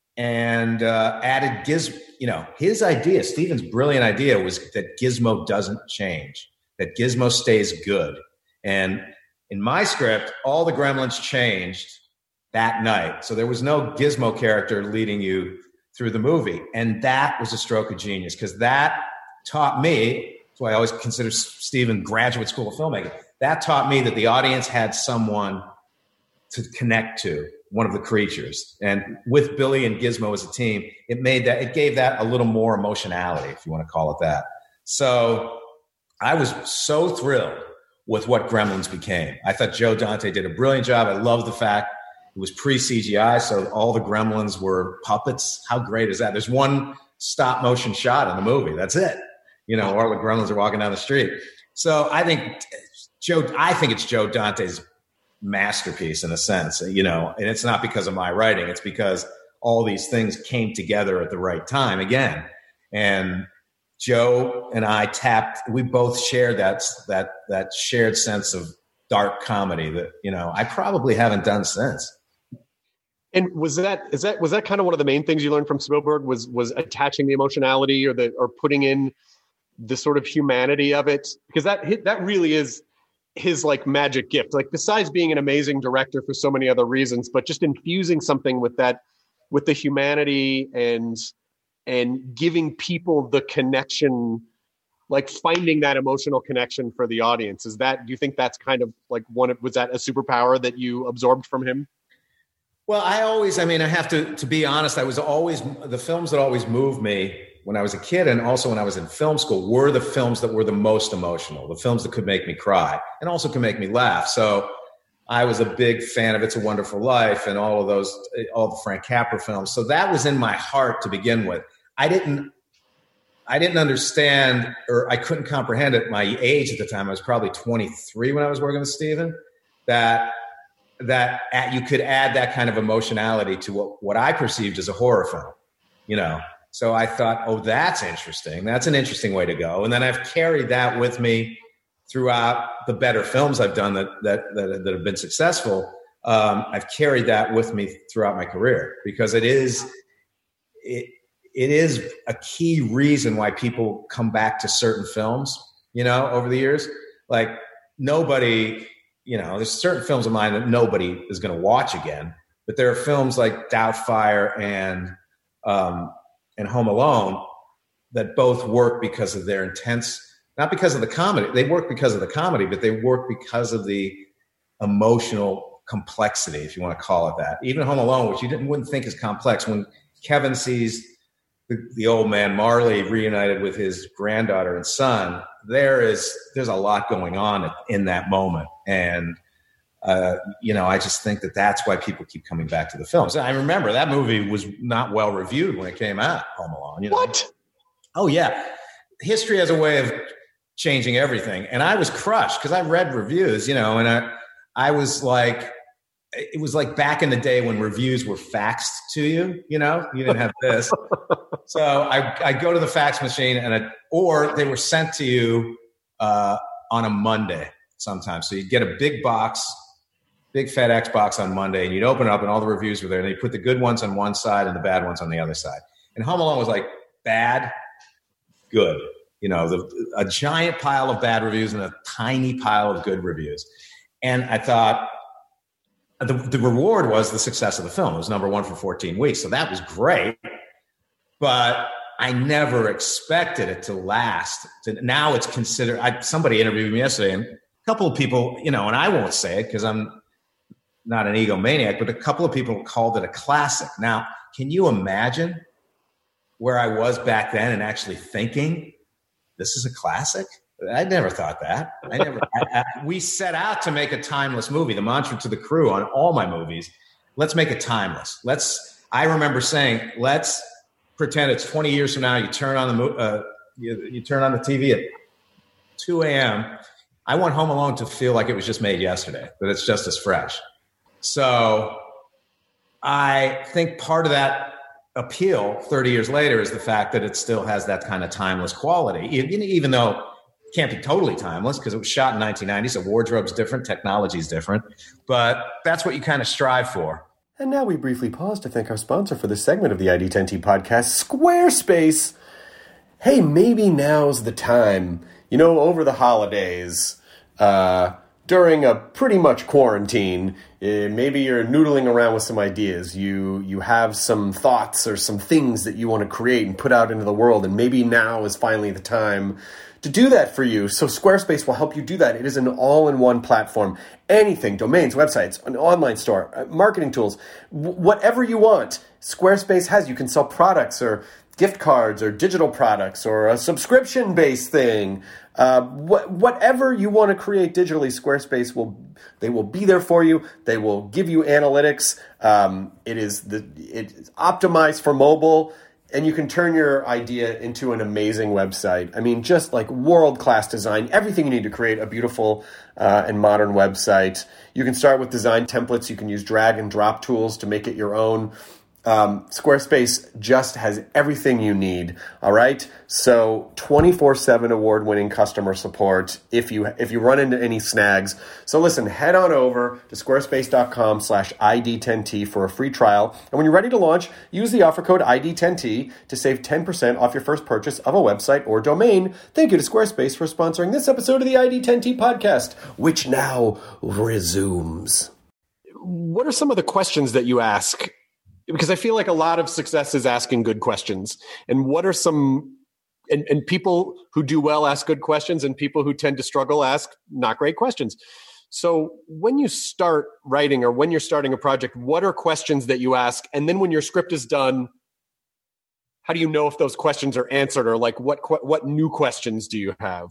and uh, added Gizmo. You know, his idea, Steven's brilliant idea was that Gizmo doesn't change, that Gizmo stays good. And in my script, all the gremlins changed that night. So there was no Gizmo character leading you through the movie. And that was a stroke of genius because that taught me, that's why I always consider Steven graduate school of filmmaking. That taught me that the audience had someone to connect to, one of the creatures. And with Billy and Gizmo as a team, it made that, it gave that a little more emotionality, if you want to call it that. So I was so thrilled with what Gremlins became. I thought Joe Dante did a brilliant job. I love the fact it was pre-C G I, so all the gremlins were puppets. How great is that? There's one stop motion shot in the movie. That's it. You know, or the gremlins are walking down the street. So I think Joe, I think it's Joe Dante's masterpiece in a sense, you know, and it's not because of my writing. It's because all these things came together at the right time again. And Joe and I tapped, we both shared that, that, that shared sense of dark comedy that, you know, I probably haven't done since. And was that, is that, was that kind of one of the main things you learned from Spielberg was, was attaching the emotionality or the, or putting in the sort of humanity of it? Because that, that really is his like magic gift, like besides being an amazing director for so many other reasons, but just infusing something with that, with the humanity and, and giving people the connection, like finding that emotional connection for the audience. Is that, do you think that's kind of like one, was that a superpower that you absorbed from him? Well, I always, I mean, I have to, to be honest, I was always, the films that always moved me when I was a kid and also when I was in film school were the films that were the most emotional, the films that could make me cry and also could make me laugh. So I was a big fan of It's a Wonderful Life and all of those, all the Frank Capra films. So that was in my heart to begin with. I didn't, I didn't understand, or I couldn't comprehend at my age at the time. I was probably twenty-three when I was working with Steven, that, that at, you could add that kind of emotionality to what, what I perceived as a horror film, you know? So I thought, oh, that's interesting. That's an interesting way to go. And then I've carried that with me throughout the better films I've done that, that, that, that have been successful. Um, I've carried that with me throughout my career because it is, it, it is a key reason why people come back to certain films, you know, over the years. Like nobody, you know, there's certain films of mine that nobody is going to watch again, but there are films like Doubtfire and, um, and Home Alone that both work because of their intense, not because of the comedy. They work because of the comedy, but they work because of the emotional complexity, if you want to call it that. Even Home Alone, which you didn't wouldn't think is complex, when Kevin sees the, the old man Marley reunited with his granddaughter and son, there is there's a lot going on in that moment, and uh, you know, I just think that that's why people keep coming back to the films. I remember that movie was not well reviewed when it came out, Home Alone. You know? What? Oh yeah, history has a way of changing everything, and I was crushed because I read reviews, you know, and I I was like, it was like back in the day when reviews were faxed to you, you know, you didn't have this. So I I go to the fax machine and I, or they were sent to you uh, on a Monday sometimes. So you'd get a big box. Big FedEx box on Monday, and you'd open it up and all the reviews were there, and they put the good ones on one side and the bad ones on the other side. And Home Alone was like bad, good. You know, the, a giant pile of bad reviews and a tiny pile of good reviews. And I thought the, the reward was the success of the film. It was number one for fourteen weeks. So that was great. But I never expected it to last. To, now it's considered, I, somebody interviewed me yesterday, and a couple of people, you know, and I won't say it because I'm not an egomaniac, but a couple of people called it a classic. Now, can you imagine where I was back then and actually thinking this is a classic? I never thought that. I never. I, I, we set out to make a timeless movie. The mantra to the crew on all my movies: let's make it timeless. Let's. I remember saying, let's pretend it's twenty years from now. You turn on the uh, you, you turn on the T V at two a.m. I want Home Alone to feel like it was just made yesterday, that it's just as fresh. So I think part of that appeal thirty years later is the fact that it still has that kind of timeless quality, even though it can't be totally timeless because it was shot in nineteen ninety, so wardrobe's different, technology's different, but that's what you kind of strive for. And now we briefly pause to thank our sponsor for this segment of the I D ten T podcast, Squarespace. Hey, maybe now's the time, you know, over the holidays, uh, during a pretty much quarantine, uh, maybe you're noodling around with some ideas. You you have some thoughts or some things that you want to create and put out into the world, and maybe now is finally the time to do that for you. So Squarespace will help you do that. It is an all-in-one platform. Anything, domains, websites, an online store, marketing tools, w- whatever you want, Squarespace has. You can sell products or gift cards or digital products or a subscription-based thing. Uh, wh- whatever you want to create digitally, Squarespace will they will be there for you. They will give you analytics. Um, it is the it's optimized for mobile, and you can turn your idea into an amazing website. I mean, just like world-class design, everything you need to create a beautiful uh, and modern website. You can start with design templates. You can use drag and drop tools to make it your own. Um, Squarespace just has everything you need. All right. So twenty-four seven award winning customer support if you, if you run into any snags. So listen, head on over to squarespace.com slash ID10T for a free trial. And when you're ready to launch, use the offer code I D ten T to save ten percent off your first purchase of a website or domain. Thank you to Squarespace for sponsoring this episode of the I D ten T podcast, which now resumes. What are some of the questions that you ask? Because I feel like a lot of success is asking good questions. And what are some, and, and people who do well ask good questions, and people who tend to struggle ask not great questions. So when you start writing or when you're starting a project, what are questions that you ask? And then when your script is done, how do you know if those questions are answered, or like what, what new questions do you have?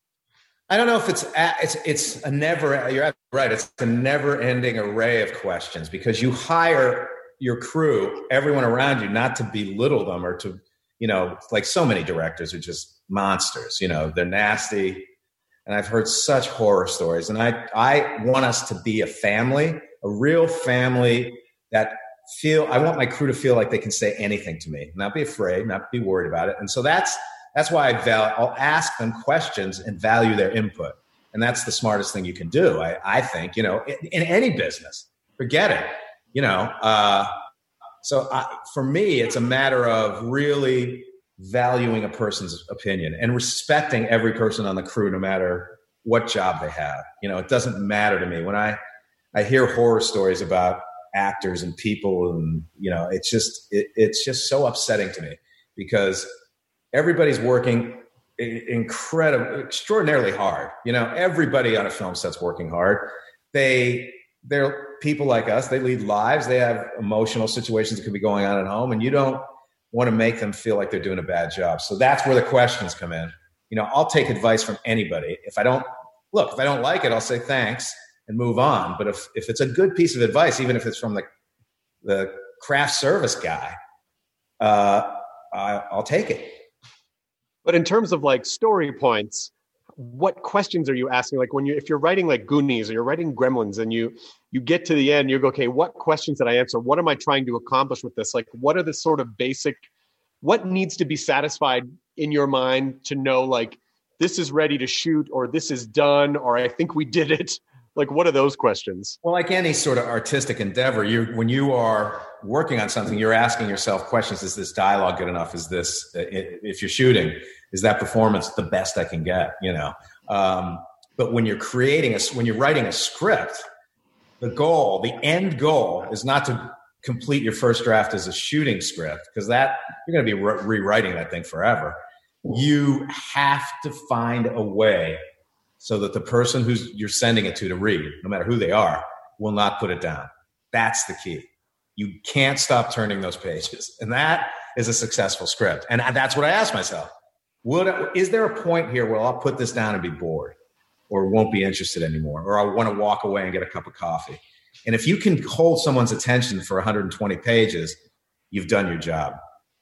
I don't know if it's, a, it's, it's a never, you're right. It's a never ending array of questions, because you hire your crew, everyone around you, not to belittle them or to, you know, like so many directors are just monsters, you know, they're nasty. And I've heard such horror stories. And I, I want us to be a family, a real family that feel, I want my crew to feel like they can say anything to me, not be afraid, not be worried about it. And so that's, that's why I val- I'll ask them questions and value their input. And that's the smartest thing you can do. I, I think, you know, in, in any business, forget it. You know, uh, so I, for me, it's a matter of really valuing a person's opinion and respecting every person on the crew, no matter what job they have. You know, it doesn't matter to me when I, I hear horror stories about actors and people, and you know, it's just it, it's just so upsetting to me, because everybody's working incredibly, extraordinarily hard. You know, everybody on a film set's working hard. They they're people like us, they lead lives, they have emotional situations that could be going on at home, and you don't want to make them feel like they're doing a bad job. So that's where the questions come in. You know, I'll take advice from anybody. If I don't, look, if I don't like it, I'll say thanks and move on. But if, if it's a good piece of advice, even if it's from the, the craft service guy, uh, I, I'll take it. But in terms of like story points, what questions are you asking? Like when you, if you're writing like Goonies or you're writing Gremlins, and you, you get to the end, you go, okay, what questions did I answer? What am I trying to accomplish with this? Like, what are the sort of basic, what needs to be satisfied in your mind to know, like, this is ready to shoot, or this is done, or I think we did it. Like, what are those questions? Well, like any sort of artistic endeavor, you when you are working on something, you're asking yourself questions. Is this dialogue good enough? Is this, if you're shooting, is that performance the best I can get? You know, um, but when you're creating a, when you're writing a script, the goal, the end goal is not to complete your first draft as a shooting script, because that you're going to be re- rewriting that thing forever. You have to find a way so that the person who's you're sending it to to read, no matter who they are, will not put it down. That's the key. You can't stop turning those pages. And that is a successful script. And that's what I ask myself. Would, is there a point here where I'll put this down and be bored, or won't be interested anymore, or I want to walk away and get a cup of coffee? And if you can hold someone's attention for one hundred twenty pages, you've done your job.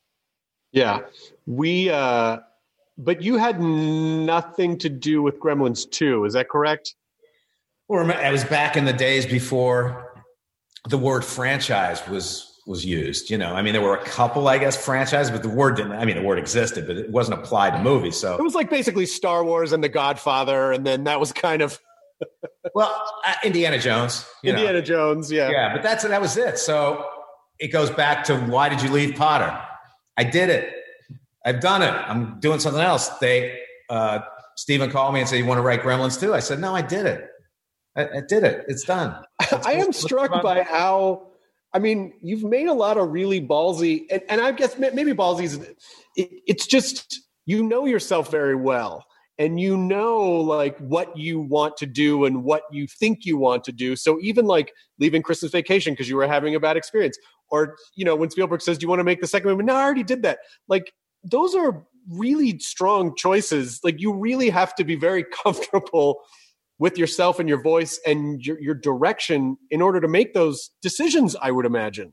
Yeah. We, uh, but you had nothing to do with Gremlins two, is that correct? Well, I was back in the days before the word franchise was was used. You know, I mean, there were a couple, I guess, franchises, but the word didn't, I mean, the word existed, but it wasn't applied to movies. So it was like basically Star Wars and The Godfather, and then that was kind of well, uh, Indiana Jones. You Indiana know. Jones, yeah. Yeah, but that's that was it. So it goes back to, why did you leave Potter? I did it. I've done it. I'm doing something else. They, uh, Steven called me and said, you want to write Gremlins too? I said, no, I did it. I, I did it. It's done. Let's I go, am struck by how, I mean, you've made a lot of really ballsy, and, and I guess maybe ballsy is, it, it's just, you know yourself very well, and you know like what you want to do and what you think you want to do. So even like leaving Christmas Vacation because you were having a bad experience, or, you know, when Spielberg says, do you want to make the second movie? No, I already did that. Like, those are really strong choices. Like, you really have to be very comfortable with yourself and your voice and your, your direction in order to make those decisions, I would imagine.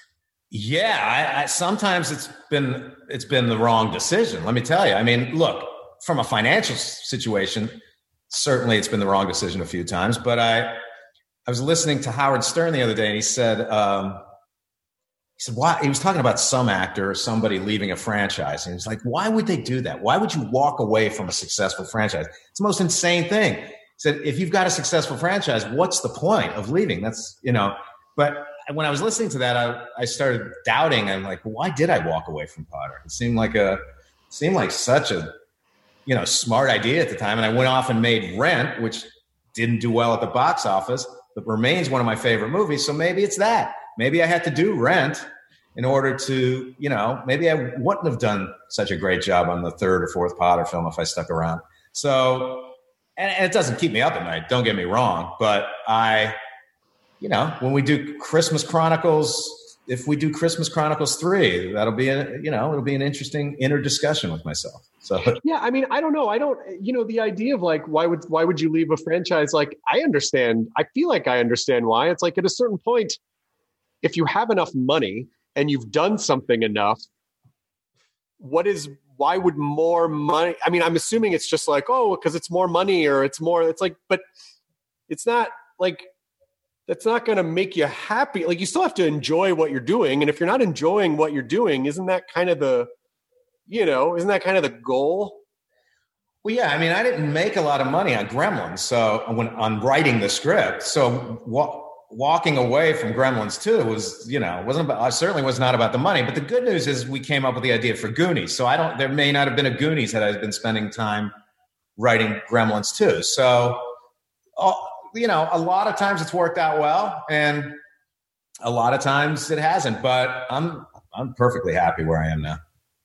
Yeah, I, I, sometimes it's been it's been the wrong decision. Let me tell you. I mean, look, from a financial situation, certainly it's been the wrong decision a few times. But I I was listening to Howard Stern the other day, and he said um, he he said, why? He was talking about some actor or somebody leaving a franchise. And he was like, why would they do that? Why would you walk away from a successful franchise? It's the most insane thing. He said, if you've got a successful franchise, what's the point of leaving? That's, you know, but when I was listening to that, I, I started doubting. I'm like, why did I walk away from Potter? It seemed like a, seemed like such a, you know, smart idea at the time. And I went off and made Rent, which didn't do well at the box office, but remains one of my favorite movies. So maybe it's that. Maybe I had to do Rent in order to, you know, maybe I wouldn't have done such a great job on the third or fourth Potter film if I stuck around. So, and, and it doesn't keep me up at night, don't get me wrong, but I, you know, when we do Christmas Chronicles, if we do Christmas Chronicles three, that'll be, a, you know, it'll be an interesting inner discussion with myself. So, yeah, I mean, I don't know. I don't, you know, the idea of like, why would, why would you leave a franchise? Like, I understand. I feel like I understand why. It's like at a certain point, if you have enough money and you've done something enough, what is, why would more money? I mean, I'm assuming it's just like, oh, because it's more money or it's more, it's like, but it's not like, that's not going to make you happy. Like you still have to enjoy what you're doing. And if you're not enjoying what you're doing, isn't that kind of the, you know, isn't that kind of the goal? Well, yeah. I mean, I didn't make a lot of money on Gremlins. So when on writing the script, so wa- walking away from Gremlins two was, you know, wasn't about, I certainly was not about the money, but the good news is we came up with the idea for Goonies. So I don't, there may not have been a Goonies had I been spending time writing Gremlins two. So, uh, you know, a lot of times it's worked out well and a lot of times it hasn't, but I'm, I'm perfectly happy where I am now.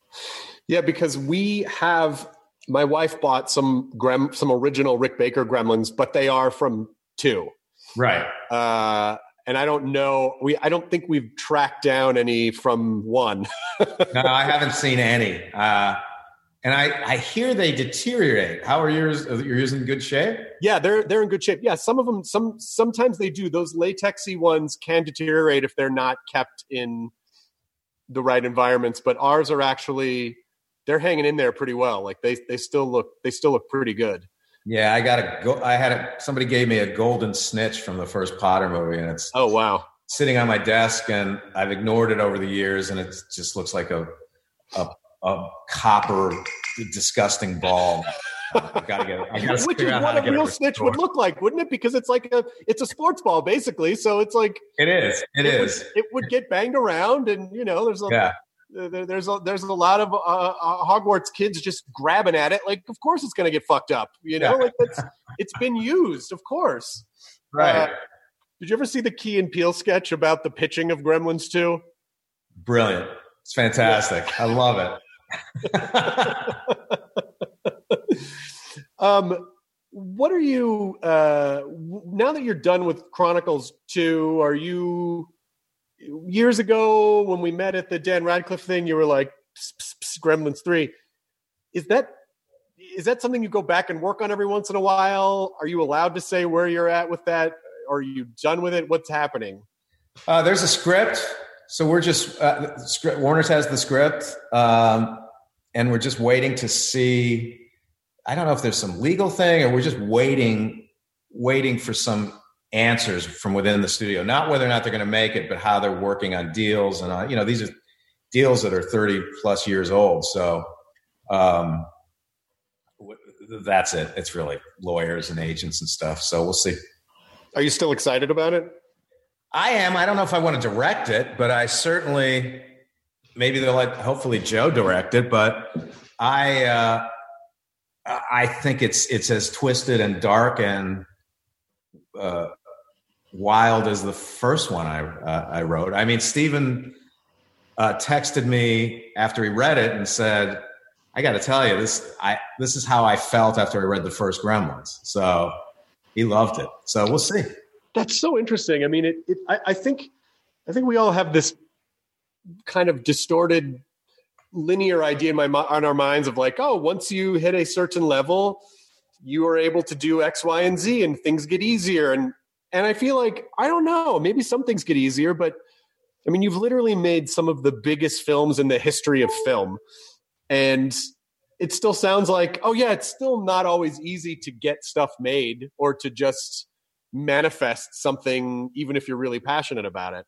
Yeah. Because we have, my wife bought some Grem, some original Rick Baker Gremlins, but they are from two. Right. Uh, and I don't know, we, I don't think we've tracked down any from one. No, I haven't seen any. Uh, and I, I hear they deteriorate. How are yours? Are yours in good shape? Yeah, they're, they're in good shape. Yeah. Some of them, some, sometimes they do. Those latexy ones can deteriorate if they're not kept in the right environments, but ours are actually, they're hanging in there pretty well. Like they, they still look, they still look pretty good. Yeah, I got a go. I had a, somebody gave me a golden snitch from the first Potter movie, and it's oh wow, sitting on my desk, and I've ignored it over the years, and it just looks like a a, a copper, disgusting ball. I gotta get it. I gotta Which is what a real snitch would look like, wouldn't it? Because it's like a it's a sports ball basically, so it's like it is. It, it is. Would, it would get banged around, and you know, there's a. Yeah. There's a there's a lot of uh, uh, Hogwarts kids just grabbing at it. Like, of course, it's going to get fucked up. You know, like that's it's been used, of course. Right. Uh, did you ever see the Key and Peele sketch about the pitching of Gremlins two? Brilliant! It's fantastic. Yeah. I love it. um, what are you uh, now that you're done with Chronicles two? Are you? Years ago when we met at the Dan Radcliffe thing, you were like, pss, pss, pss, Gremlins three. Is that is that something you go back and work on every once in a while? Are you allowed to say where you're at with that? Are you done with it? What's happening? Uh, there's a script. So we're just, uh, script, Warner's has the script. Um, and we're just waiting to see, I don't know if there's some legal thing or we're just waiting, waiting for some answers from within the studio, not whether or not they're going to make it, but how they're working on deals. And, uh, you know, these are deals that are thirty plus years old. So um, that's it. It's really lawyers and agents and stuff. So we'll see. Are you still excited about it? I am. I don't know if I want to direct it, but I certainly, maybe they'll let, hopefully Joe direct it, but I, uh, I think it's, it's as twisted and dark and, uh, wild as the first one I uh, I wrote. I mean, Stephen uh, texted me after he read it and said, "I got to tell you this. I this is how I felt after I read the first Gremlins." So he loved it. So we'll see. That's so interesting. I mean, it. it I, I think I think we all have this kind of distorted, linear idea in my on our minds of like, oh, once you hit a certain level, you are able to do X, Y, and Z, and things get easier. And And I feel like, I don't know, maybe some things get easier, but I mean, you've literally made some of the biggest films in the history of film. And it still sounds like, oh yeah, it's still not always easy to get stuff made or to just manifest something, even if you're really passionate about it.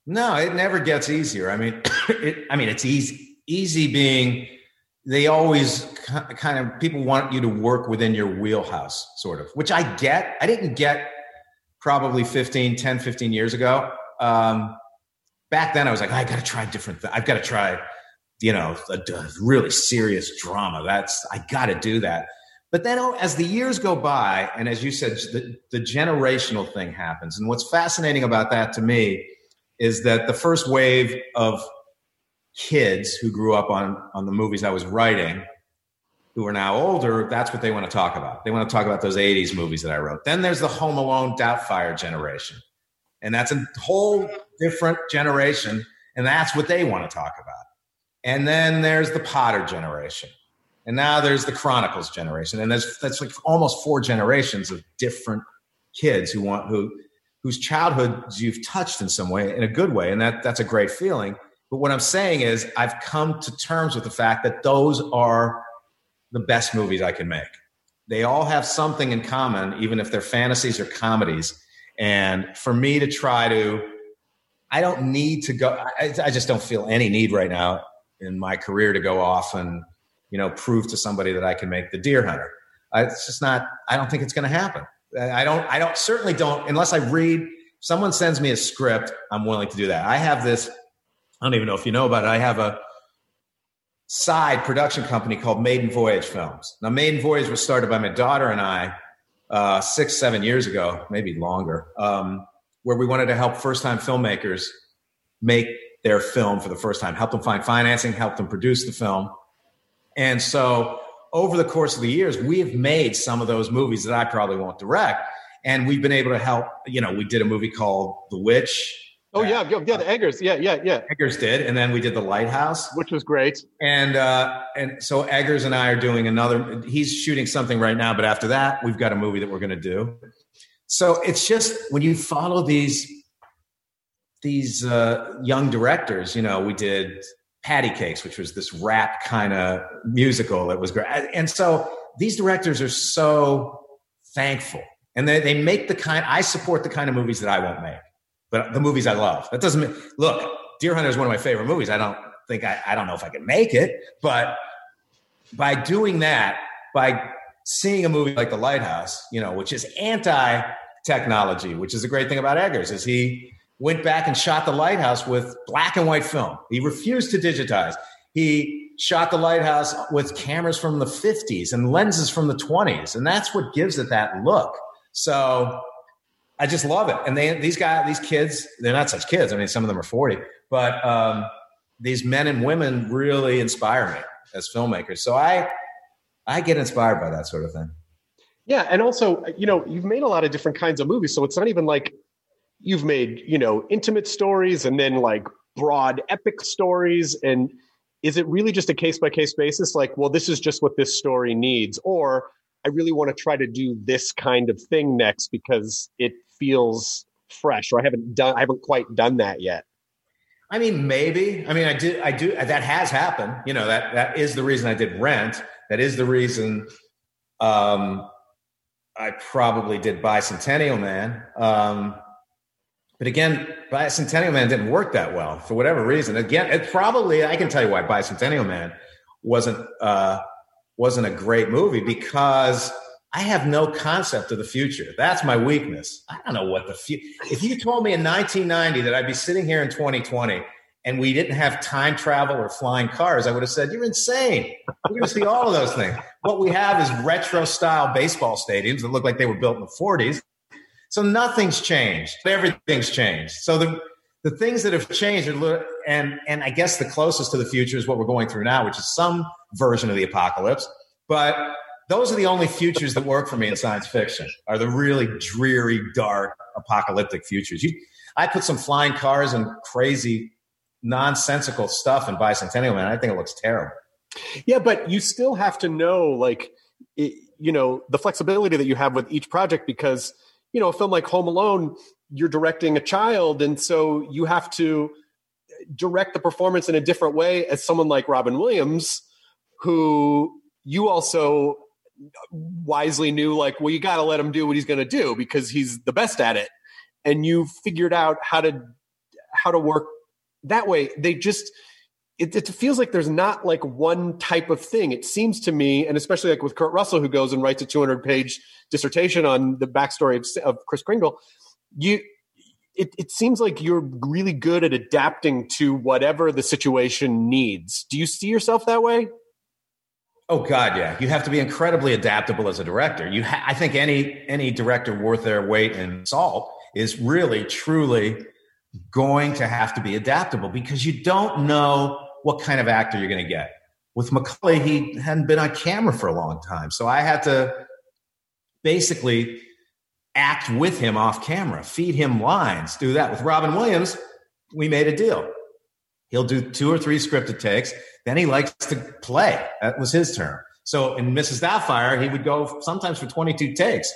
No, it never gets easier. I mean, it, I mean, it's easy. Easy being they always kind of people want you to work within your wheelhouse, sort of, which I get. I didn't get probably fifteen, ten, fifteen years ago. Um, back then, I was like, I got to try different things. I've got to try, you know, a, a really serious drama. That's I got to do that. But then as the years go by, and as you said, the, the generational thing happens. And what's fascinating about that to me is that the first wave of kids who grew up on, on the movies I was writing, who are now older, that's what they want to talk about. They want to talk about those eighties movies that I wrote. Then there's the Home Alone, Doubtfire generation. And that's a whole different generation. And that's what they want to talk about. And then there's the Potter generation. And now there's the Chronicles generation. And there's that's like almost four generations of different kids who want who whose childhoods you've touched in some way, in a good way. And that that's a great feeling. But what I'm saying is I've come to terms with the fact that those are the best movies I can make. They all have something in common, even if they're fantasies or comedies. And for me to try to, I don't need to go, I, I just don't feel any need right now in my career to go off and, you know, prove to somebody that I can make The Deer Hunter. I, it's just not, I don't think it's going to happen. I don't, I don't, certainly don't, unless I read, someone sends me a script, I'm willing to do that. I have this, I don't even know if you know about it. I have a side production company called Maiden Voyage Films. Now, Maiden Voyage was started by my daughter and I uh, six, seven years ago, maybe longer, um, where we wanted to help first-time filmmakers make their film for the first time, help them find financing, help them produce the film. And so over the course of the years, we have made some of those movies that I probably won't direct. And we've been able to help, you know, we did a movie called The Witch. Oh, yeah, yeah, yeah, the Eggers. Yeah, yeah, yeah. Eggers did. And then we did The Lighthouse. Which was great. And uh, and so Eggers and I are doing another, he's shooting something right now, but after that, we've got a movie that we're going to do. So it's just, when you follow these, these uh, young directors, you know, we did Patty Cakes, which was this rap kind of musical that was great. And so these directors are so thankful. And they, they make the kind, I support the kind of movies that I won't make. But the movies I love. That doesn't mean, look, Deer Hunter is one of my favorite movies. I don't think I, I don't know if I can make it, but by doing that, by seeing a movie like The Lighthouse, you know, which is anti-technology, which is the great thing about Eggers, is he went back and shot The Lighthouse with black and white film. He refused to digitize. He shot The Lighthouse with cameras from the fifties and lenses from the twenties, and that's what gives it that look. So I just love it. And they, these guys, these kids, they're not such kids. I mean, some of them are forty, but um, these men and women really inspire me as filmmakers. So I, I get inspired by that sort of thing. Yeah. And also, you know, you've made a lot of different kinds of movies. So it's not even like you've made, you know, intimate stories and then like broad epic stories. And is it really just a case by case basis? Like, well, this is just what this story needs, or I really want to try to do this kind of thing next because it feels fresh, or I haven't done, I haven't quite done that yet. I mean, maybe, I mean, I do, I do, that has happened. You know, that, that is the reason I did Rent. That is the reason um, I probably did Bicentennial Man. Um, but again, Bicentennial Man didn't work that well for whatever reason. Again, it probably, I can tell you why Bicentennial Man wasn't, uh, wasn't a great movie, because I have no concept of the future. That's my weakness. I don't know what the future. If you told me in nineteen ninety that I'd be sitting here in twenty twenty and we didn't have time travel or flying cars, I would have said, you're insane. We're going to see all of those things. What we have is retro style baseball stadiums that look like they were built in the forties. So nothing's changed. Everything's changed. So the, the things that have changed are, and, and I guess the closest to the future is what we're going through now, which is some version of the apocalypse. But those are the only futures that work for me in science fiction, are the really dreary, dark, apocalyptic futures. You, I put some flying cars and crazy, nonsensical stuff in Bicentennial Man. I think it looks terrible. Yeah, but you still have to know, like, it, you know, the flexibility that you have with each project, because, you know, a film like Home Alone, you're directing a child, and so you have to direct the performance in a different way as someone like Robin Williams, who you also wisely knew, like, well, you got to let him do what he's going to do because he's the best at it. And you figured out how to how to work that way. They just, it, it feels like there's not like one type of thing. It seems to me, and especially like with Kurt Russell, who goes and writes a two hundred page dissertation on the backstory of, of Kris Kringle, you, it, it seems like you're really good at adapting to whatever the situation needs. Do you see yourself that way? Oh God, yeah. You have to be incredibly adaptable as a director. You, ha- I think any any director worth their weight in salt is really, truly going to have to be adaptable, because you don't know what kind of actor you're going to get. With Macaulay, he hadn't been on camera for a long time, so I had to basically act with him off camera, feed him lines, do that. With Robin Williams, we made a deal. He'll do two or three scripted takes. Then he likes to play. That was his term. So in Missus Doubtfire, he would go sometimes for twenty-two takes.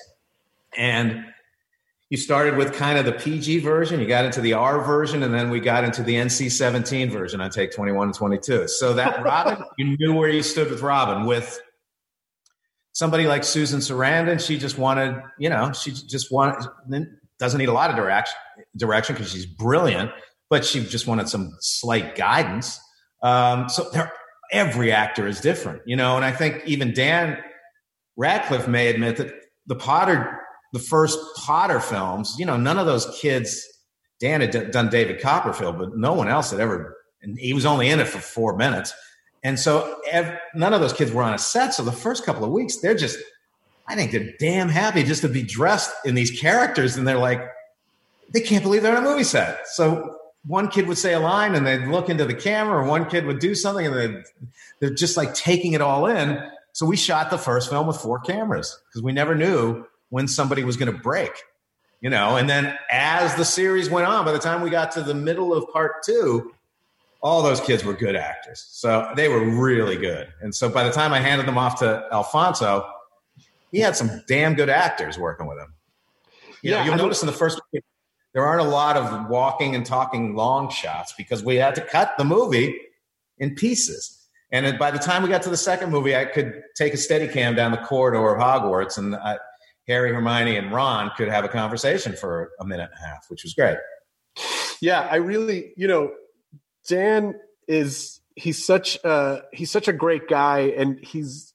And you started with kind of the P G version. You got into the R version, and then we got into the N C seventeen version on take twenty-one and twenty-two. So that Robin, you knew where you stood with Robin. With somebody like Susan Sarandon, she just wanted, you know, she just wanted, doesn't need a lot of direction direction because she's brilliant, but she just wanted some slight guidance. Um, so there, every actor is different, you know, and I think even Dan Radcliffe may admit that the Potter, the first Potter films, you know, none of those kids, Dan had d- done David Copperfield, but no one else had ever, and he was only in it for four minutes. And so ev- none of those kids were on a set. So the first couple of weeks, they're just, I think they're damn happy just to be dressed in these characters. And they're like, they can't believe they're on a movie set. So one kid would say a line and they'd look into the camera, or one kid would do something and they'd, they're just like taking it all in. So we shot the first film with four cameras because we never knew when somebody was going to break, you know. And then as the series went on, by the time we got to the middle of part two, all those kids were good actors. So they were really good. And so by the time I handed them off to Alfonso, he had some damn good actors working with him. You yeah, know, you'll I notice mean, in the first – there aren't a lot of walking and talking long shots because we had to cut the movie in pieces. And by the time we got to the second movie, I could take a Steadicam down the corridor of Hogwarts, and I, Harry, Hermione, and Ron could have a conversation for a minute and a half, which was great. Yeah, I really, you know, Dan is he's such a, he's such a great guy, and he's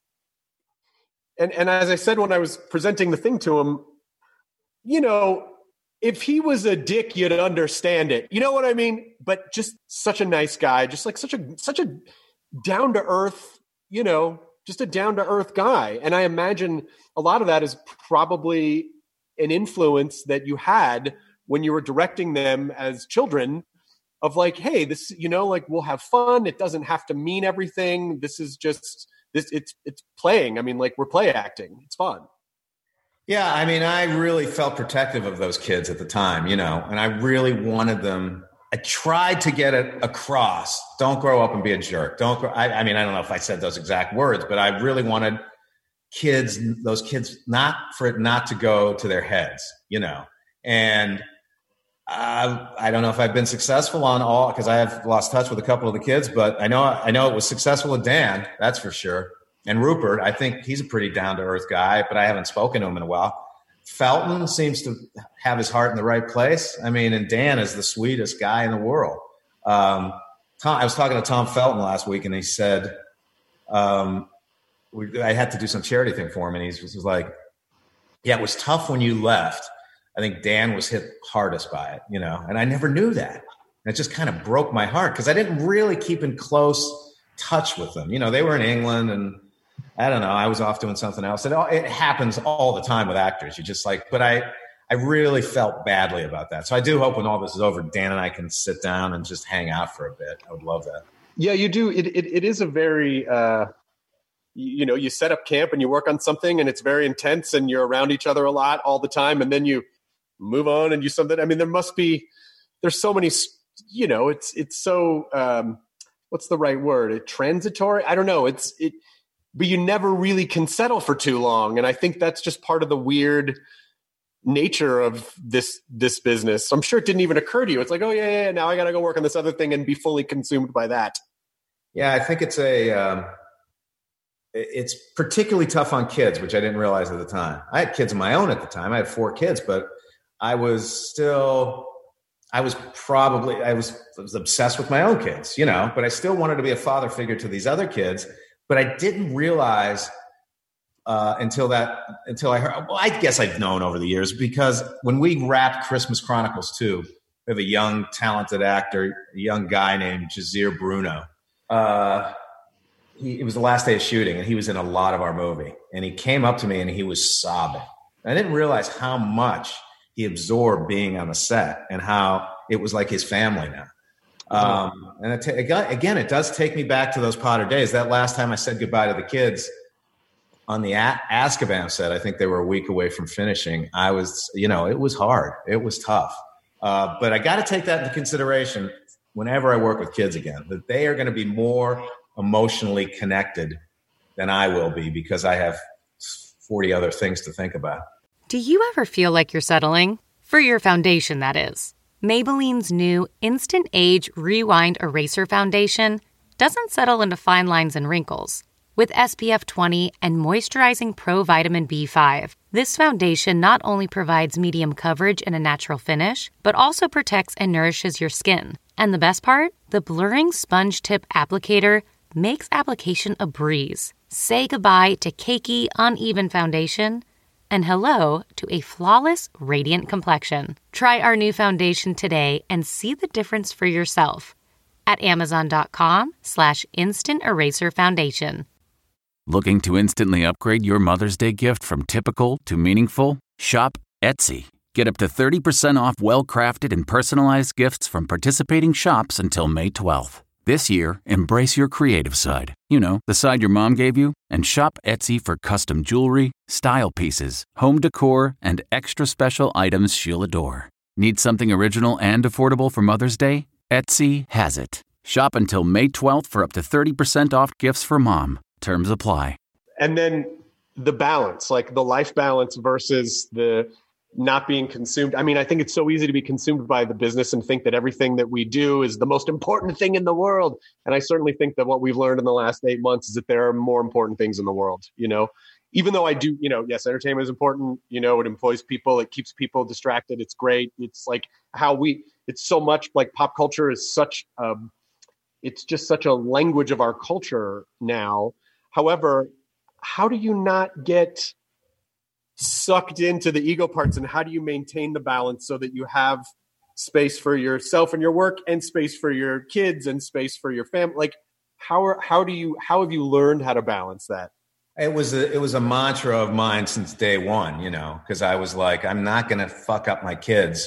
and and as I said when I was presenting the thing to him, you know, if he was a dick, you'd understand it. You know what I mean? But just such a nice guy, just like such a such a down to earth, you know, just a down to earth guy. And I imagine a lot of that is probably an influence that you had when you were directing them as children of like, hey, this, you know, like we'll have fun. It doesn't have to mean everything. This is just this. It's it's playing. I mean, like we're play acting. It's fun. Yeah, I mean, I really felt protective of those kids at the time, you know, and I really wanted them. I tried to get it across. Don't grow up and be a jerk. Don't grow. I, I mean, I don't know if I said those exact words, but I really wanted kids, those kids, not for it not to go to their heads, you know. And I, I don't know if I've been successful on all, because I have lost touch with a couple of the kids, but I know I know it was successful with Dan, that's for sure. And Rupert, I think he's a pretty down-to-earth guy, but I haven't spoken to him in a while. Felton seems to have his heart in the right place. I mean, and Dan is the sweetest guy in the world. Um, Tom, I was talking to Tom Felton last week, and he said um, we, I had to do some charity thing for him, and he was, was like, yeah, it was tough when you left. I think Dan was hit hardest by it, you know, and I never knew that. And it just kind of broke my heart because I didn't really keep in close touch with them. You know, they were in England, and I don't know, I was off doing something else. It, it happens all the time with actors. You just like, but I, I really felt badly about that. So I do hope when all this is over, Dan and I can sit down and just hang out for a bit. I would love that. Yeah, you do. It it, it is a very, uh, you, you know, you set up camp and you work on something and it's very intense and you're around each other a lot all the time. And then you move on and do something. I mean, there must be, there's so many, you know, it's, it's so, um, what's the right word? It, transitory? I don't know. It's, it, but you never really can settle for too long. And I think that's just part of the weird nature of this, this business. I'm sure it didn't even occur to you. It's like, oh yeah, yeah, yeah, now I got to go work on this other thing and be fully consumed by that. Yeah. I think it's a, um, it's particularly tough on kids, which I didn't realize at the time. I had kids of my own at the time. I had four kids, but I was still, I was probably, I was, I was obsessed with my own kids, you know, but I still wanted to be a father figure to these other kids. But I didn't realize uh, until that, until I heard, well, I guess I've known over the years, because when we wrapped Christmas Chronicles two, we have a young, talented actor, a young guy named Jazir Bruno. Uh, he, it was the last day of shooting, and he was in a lot of our movie. And he came up to me and he was sobbing. I didn't realize how much he absorbed being on the set and how it was like his family now. Um, and it ta- again, it does take me back to those Potter days. That last time I said goodbye to the kids on the A- Azkaban set, I think they were a week away from finishing. I was, you know, it was hard. It was tough. Uh, but I got to take that into consideration whenever I work with kids again, that they are going to be more emotionally connected than I will be, because I have forty other things to think about. Do you ever feel like you're settling? For your foundation, that is. Maybelline's new Instant Age Rewind Eraser Foundation doesn't settle into fine lines and wrinkles. With S P F twenty and moisturizing Pro Vitamin B five, this foundation not only provides medium coverage and a natural finish, but also protects and nourishes your skin. And the best part? The blurring sponge tip applicator makes application a breeze. Say goodbye to cakey, uneven foundation and hello to a flawless, radiant complexion. Try our new foundation today and see the difference for yourself at amazon.com slash instant eraser foundation. Looking to instantly upgrade your Mother's Day gift from typical to meaningful? Shop Etsy. Get up to thirty percent off well-crafted and personalized gifts from participating shops until May twelfth. This year, embrace your creative side. You know, the side your mom gave you. And shop Etsy for custom jewelry, style pieces, home decor, and extra special items she'll adore. Need something original and affordable for Mother's Day? Etsy has it. Shop until May twelfth for up to thirty percent off gifts for mom. Terms apply. And then the balance, like the life balance versus the not being consumed. I mean, I think it's so easy to be consumed by the business and think that everything that we do is the most important thing in the world. And I certainly think that what we've learned in the last eight months is that there are more important things in the world, you know, even though I do, you know, yes, entertainment is important. You know, it employs people. It keeps people distracted. It's great. It's like how we, it's so much like pop culture is such, um, it's just such a language of our culture now. However, how do you not get sucked into the ego parts, and how do you maintain the balance so that you have space for yourself and your work and space for your kids and space for your family? Like how are, how do you, how have you learned how to balance that? It was a, it was a mantra of mine since day one, you know, because I was like, I'm not going to fuck up my kids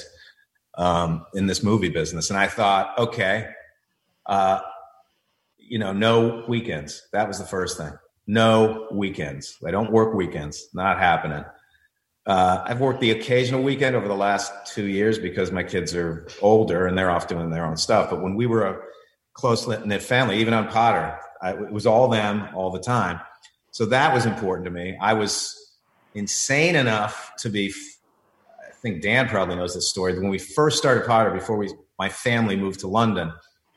um, in this movie business. And I thought, okay, uh, you know, no weekends. That was the first thing. No weekends. I don't work weekends. Not happening. Uh, I've worked the occasional weekend over the last two years because my kids are older and they're off doing their own stuff. But when we were a close-knit family, even on Potter, I, it was all them all the time. So that was important to me. I was insane enough to be, I think Dan probably knows this story. When we first started Potter, before we, my family moved to London,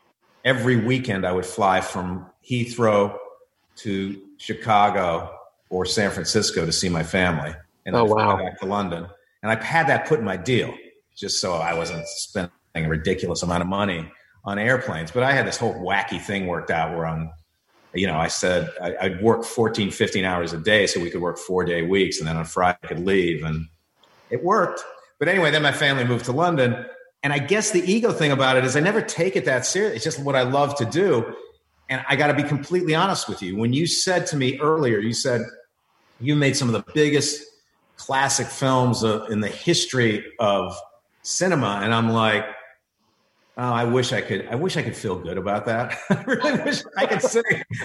every weekend I would fly from Heathrow to Chicago or San Francisco to see my family. And oh, I'd fly wow. back to London. And I had that put in my deal just so I wasn't spending a ridiculous amount of money on airplanes. But I had this whole wacky thing worked out where I'm, you know, I said I, I'd work fourteen, fifteen hours a day so we could work four day weeks. And then on Friday I could leave, and it worked. But anyway, then my family moved to London. And I guess the ego thing about it is I never take it that serious. It's just what I love to do. And I got to be completely honest with you. When you said to me earlier, you said you made some of the biggest classic films uh, in the history of cinema. And I'm like, oh, I wish I could, I wish I could feel good about that. I really wish I could say,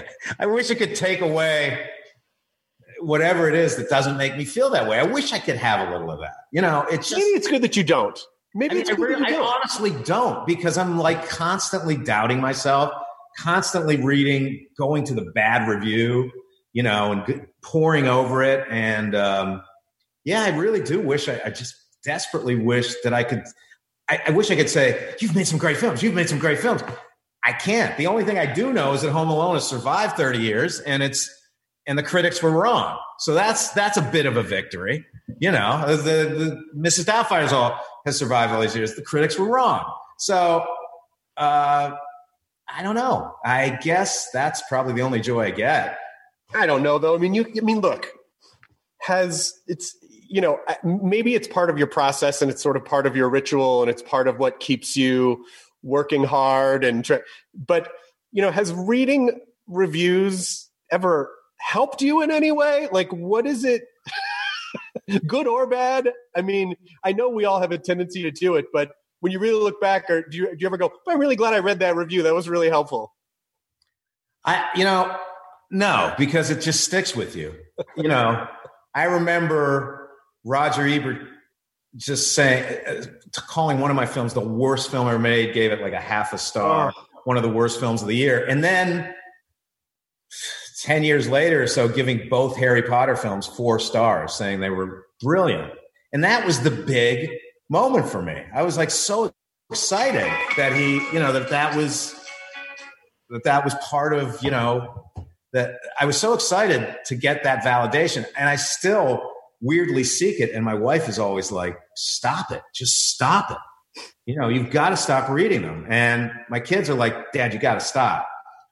I wish I could take away whatever it is that doesn't make me feel that way. I wish I could have a little of that. You know, it's just, maybe it's good that you don't. Maybe I, it's mean, good I, really, that you don't. I honestly don't, because I'm like constantly doubting myself, constantly reading, going to the bad review, you know, and pouring over it. And, um, yeah, I really do wish, I, I just desperately wish that I could, I, I wish I could say, you've made some great films. You've made some great films. I can't. The only thing I do know is that Home Alone has survived thirty years and it's, and the critics were wrong. So that's, that's a bit of a victory. You know, the, the Missus Doubtfire's all has survived all these years. The critics were wrong. So uh, I don't know. I guess that's probably the only joy I get. I don't know, though. I mean, you. I mean, look, has it's you know maybe it's part of your process and it's sort of part of your ritual and it's part of what keeps you working hard and. Tra- but you know, has reading reviews ever helped you in any way? Like, what is it? Good or bad? I mean, I know we all have a tendency to do it, but when you really look back, or do you, do you ever go, oh, I'm really glad I read that review. That was really helpful. I, you know, no, because it just sticks with you. You know, I remember Roger Ebert just saying, uh, calling one of my films the worst film ever made, gave it like a half a star, oh. one of the worst films of the year. And then ten years later or so, giving both Harry Potter films four stars, saying they were brilliant. And that was the big moment for me. I was like so excited that he, you know, that that was, that that was part of, you know, that I was so excited to get that validation. And I still weirdly seek it. And my wife is always like, stop it, just stop it. You know, you've got to stop reading them. And my kids are like, Dad, you got to stop.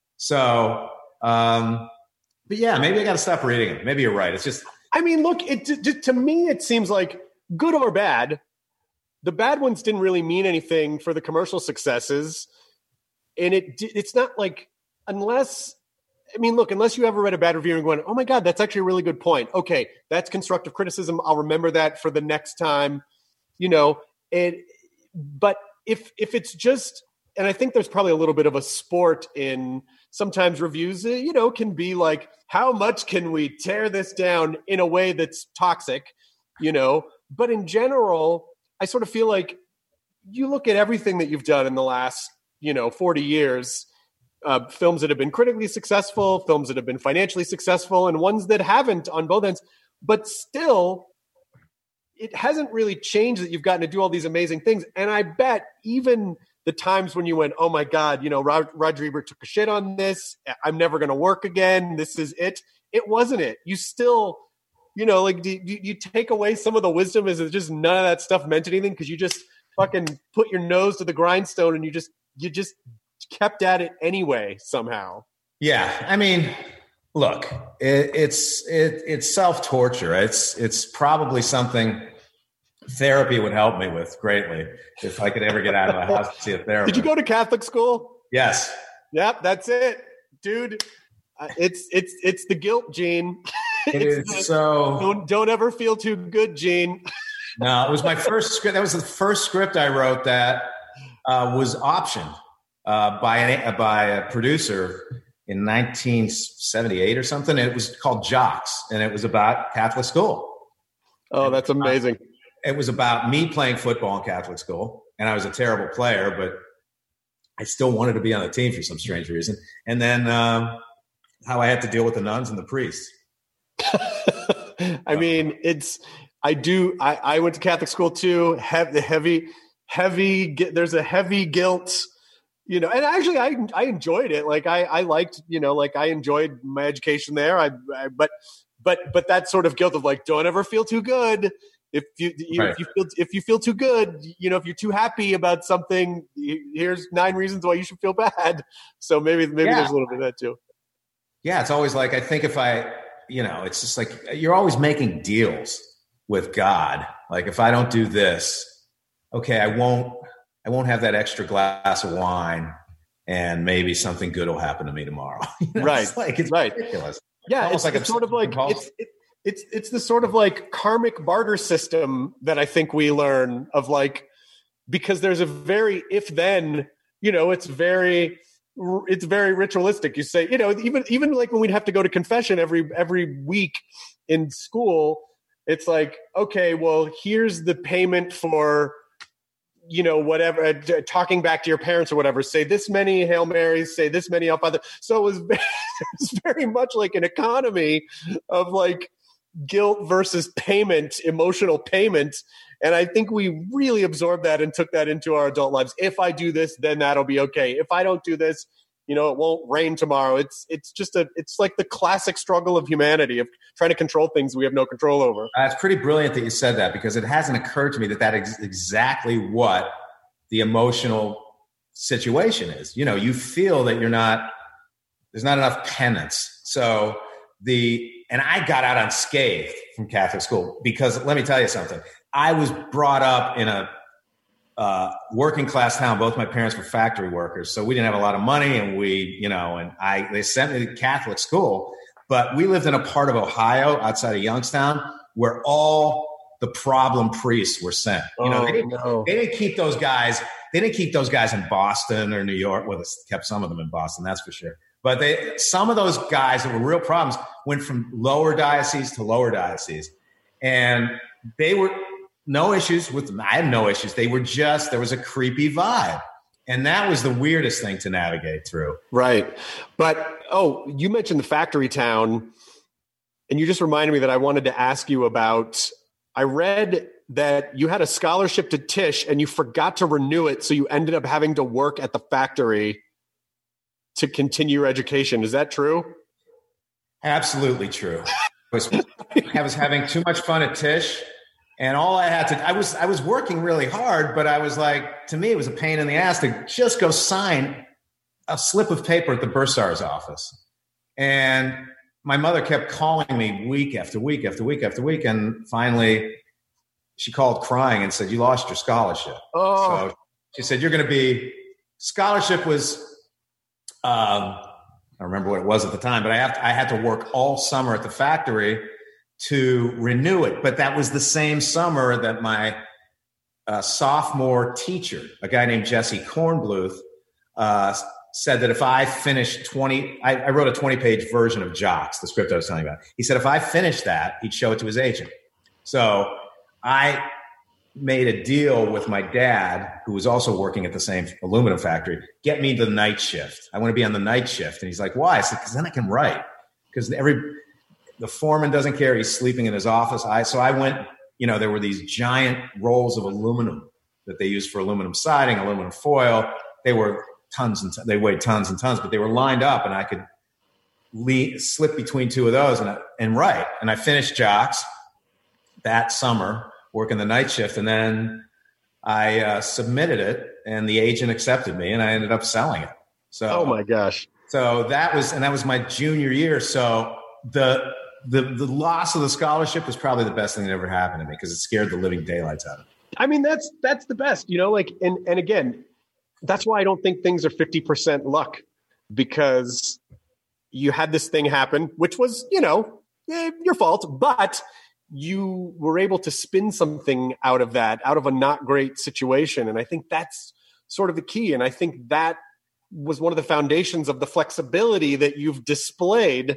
So, um, but yeah, maybe I got to stop reading it. Maybe you're right. It's just, I mean, look, it to, to me, it seems like good or bad. The bad ones didn't really mean anything for the commercial successes. And it it's not like, unless, I mean, look, unless you ever read a bad review and going, oh my God, that's actually a really good point. Okay, that's constructive criticism. I'll remember that for the next time, you know. And but if if it's just, and I think there's probably a little bit of a sport in sometimes reviews, you know, can be like, how much can we tear this down in a way that's toxic, you know? But in general, I sort of feel like you look at everything that you've done in the last, you know, forty years, uh, films that have been critically successful, films that have been financially successful, and ones that haven't on both ends. But still, it hasn't really changed that you've gotten to do all these amazing things. And I bet even the times when you went, oh my God, you know, Rod- Roger Ebert took a shit on this. I'm never going to work again. This is it. It wasn't it. You still, you know, like, do you, you take away some of the wisdom? Is it just none of that stuff meant anything? Because you just fucking put your nose to the grindstone and you just, you just kept at it anyway somehow. Yeah. I mean, look, it, it's, it, it's self-torture. It's, it's probably something therapy would help me with greatly if I could ever get out of the house to see a therapist. Did you go to Catholic school? Yes. Yep, that's it, dude. Uh, it's it's it's the guilt gene. It is the, so. Don't don't ever feel too good, Gene. No, it was my first script. That was the first script I wrote that uh, was optioned uh, by an, by a producer in nineteen seventy-eight or something. It was called Jocks, and it was about Catholic school. Oh, that's amazing. It was about me playing football in Catholic school, and I was a terrible player, but I still wanted to be on the team for some strange reason. And then um, how I had to deal with the nuns and the priests. I mean, it's, I do, I, I went to Catholic school too. Have the heavy, heavy, there's a heavy guilt, you know, and actually I, I enjoyed it. Like I, I liked, you know, like I enjoyed my education there. I, I but, but, but that sort of guilt of like, don't ever feel too good. If you, you right. if you feel if you feel too good, you know, if you're too happy about something, here's nine reasons why you should feel bad. So maybe maybe yeah. there's a little bit of that too. Yeah, it's always like I think if I, you know, it's just like you're always making deals with God. Like if I don't do this, okay, I won't I won't have that extra glass of wine, and maybe something good will happen to me tomorrow. You know, right, it's like it's right. ridiculous. Yeah, it's, it's, like it's sort of like it's. It, It's it's the sort of like karmic barter system that I think we learn of, like, because there's a very if then, you know, it's very it's very ritualistic. You say, you know, even even like when we'd have to go to confession every every week in school, it's like, okay, well, here's the payment for, you know, whatever, uh, talking back to your parents or whatever, say this many Hail Marys, say this many Al Father. So it was, it was very much like an economy of like guilt versus payment, emotional payment. And I think we really absorbed that and took that into our adult lives. If I do this, then that'll be okay. If I don't do this, you know, it won't rain tomorrow. It's it's just a it's like the classic struggle of humanity of trying to control things we have no control over. Uh, it's pretty brilliant that you said that, because it hasn't occurred to me that that is exactly what the emotional situation is. You know, you feel that you're not, there's not enough penance. So the, and I got out unscathed from Catholic school because let me tell you something. I was brought up in a uh, working class town. Both my parents were factory workers. So we didn't have a lot of money and we, you know, and I, they sent me to Catholic school, but we lived in a part of Ohio outside of Youngstown where all the problem priests were sent. You know, oh, they, didn't, no. they didn't keep those guys. They didn't keep those guys in Boston or New York. Well, they kept some of them in Boston, that's for sure. But they, some of those guys that were real problems went from lower diocese to lower diocese. And they were no issues with them. I had no issues. They were just, there was a creepy vibe. And that was the weirdest thing to navigate through. Right. But, oh, you mentioned the factory town. And you just reminded me that I wanted to ask you about, I read that you had a scholarship to Tisch and you forgot to renew it. So you ended up having to work at the factory to continue your education. Is that true? Absolutely true. I was, I was having too much fun at Tisch, and all I had to, I was, I was working really hard, but I was like, to me, it was a pain in the ass to just go sign a slip of paper at the bursar's office. And my mother kept calling me week after week after week after week. And finally she called crying and said, you lost your scholarship. Oh. So she said, you're going to be, scholarship was, um, I don't remember what it was at the time, but I have to, I had to work all summer at the factory to renew it. But that was the same summer that my uh, sophomore teacher, a guy named Jesse Kornbluth, uh, said that if I finished twenty, I, I wrote a twenty page version of Jocks, the script I was telling you about. He said, if I finished that, he'd show it to his agent. So I made a deal with my dad, who was also working at the same aluminum factory, get me the night shift. I want to be on the night shift. And he's like, why? I said, because then I can write. Because every, the foreman doesn't care. He's sleeping in his office. I, so I went, you know, there were these giant rolls of aluminum that they used for aluminum siding, aluminum foil. They were tons and t- they weighed tons and tons, but they were lined up and I could le- slip between two of those and, and write. And I finished Jocks that summer, working the night shift. And then I uh, submitted it and the agent accepted me and I ended up selling it. So, oh my gosh. So that was, and that was my junior year. So the, the, the loss of the scholarship was probably the best thing that ever happened to me because it scared the living daylights out of me. I mean, that's, that's the best, you know, like, and, and again, that's why I don't think things are fifty percent luck, because you had this thing happen, which was, you know, eh, your fault, but you were able to spin something out of that, out of a not great situation. And I think that's sort of the key. And I think that was one of the foundations of the flexibility that you've displayed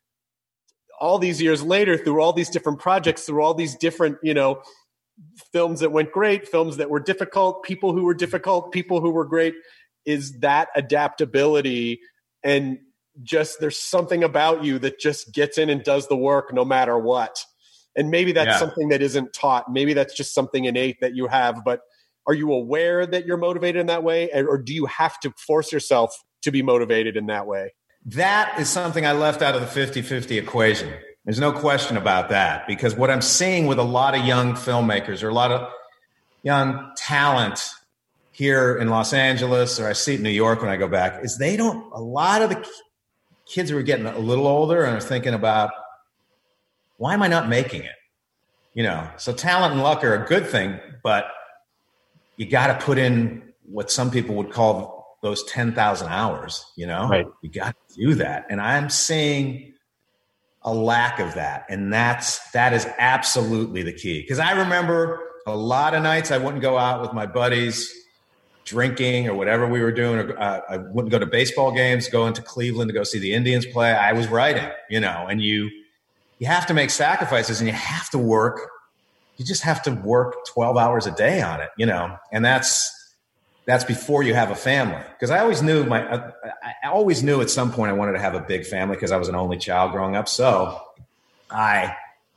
all these years later through all these different projects, through all these different, you know, films that went great, films that were difficult, people who were difficult, people who were great, is that adaptability. And just, there's something about you that just gets in and does the work no matter what. And maybe that's yeah. something that isn't taught. Maybe that's just something innate that you have, but are you aware that you're motivated in that way? Or do you have to force yourself to be motivated in that way? That is something I left out of the fifty-fifty equation. There's no question about that, because what I'm seeing with a lot of young filmmakers or a lot of young talent here in Los Angeles, or I see it in New York when I go back, is they don't, a lot of the kids who are getting a little older and are thinking about, why am I not making it? You know, so talent and luck are a good thing, but you got to put in what some people would call those ten thousand hours, you know, right. You got to do that. And I'm seeing a lack of that. And that's, that is absolutely the key. Cause I remember a lot of nights I wouldn't go out with my buddies drinking or whatever we were doing. Or, uh, I wouldn't go to baseball games, go into Cleveland to go see the Indians play. I was writing, you know, and you, you have to make sacrifices and you have to work. You just have to work twelve hours a day on it, you know, and that's, that's before you have a family. Cause I always knew my, I, I always knew at some point I wanted to have a big family because I was an only child growing up. So I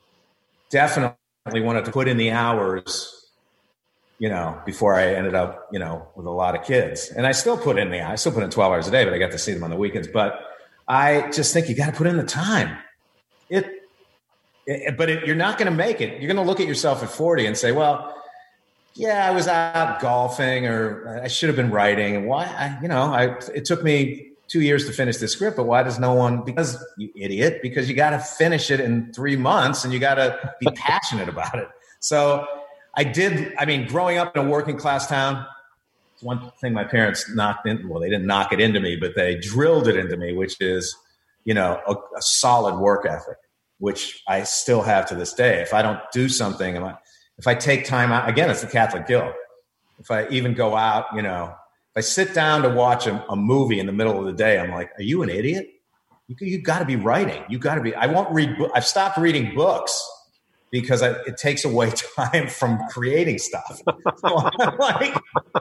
definitely wanted to put in the hours, you know, before I ended up, you know, with a lot of kids. And I still put in the, I still put in twelve hours a day, but I got to see them on the weekends. But I just think you got to put in the time. It, it but it, you're not going to make it. You're going to look at yourself at forty and say, well, yeah, I was out golfing, or I should have been writing. And why, I, you know, I, it took me two years to finish this script, but why does no one, because you idiot, because you got to finish it in three months and you got to be passionate about it. So I did, I mean, growing up in a working class town, one thing my parents knocked in, well, they didn't knock it into me, but they drilled it into me, which is, you know, a, a solid work ethic, which I still have to this day. If I don't do something, if I take time out, again, it's the Catholic guilt. If I even go out, you know, if I sit down to watch a, a movie in the middle of the day, I'm like, are you an idiot? You, you got to be writing. You got to be, I won't read, I've stopped reading books because I, it takes away time from creating stuff. So I'm like,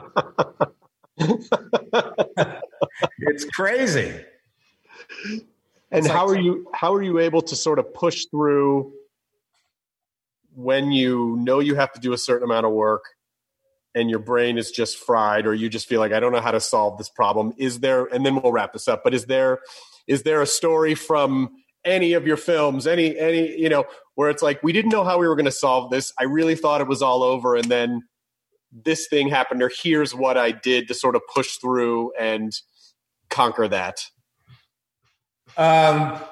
it's crazy. And it's how like, are you, how are you able to sort of push through when you know you have to do a certain amount of work and your brain is just fried, or you just feel like, I don't know how to solve this problem? Is there, and then we'll wrap this up, but is there, is there a story from any of your films, any, any, you know, where it's like, we didn't know how we were going to solve this. I really thought it was all over. And then this thing happened, or here's what I did to sort of push through and conquer that. Um,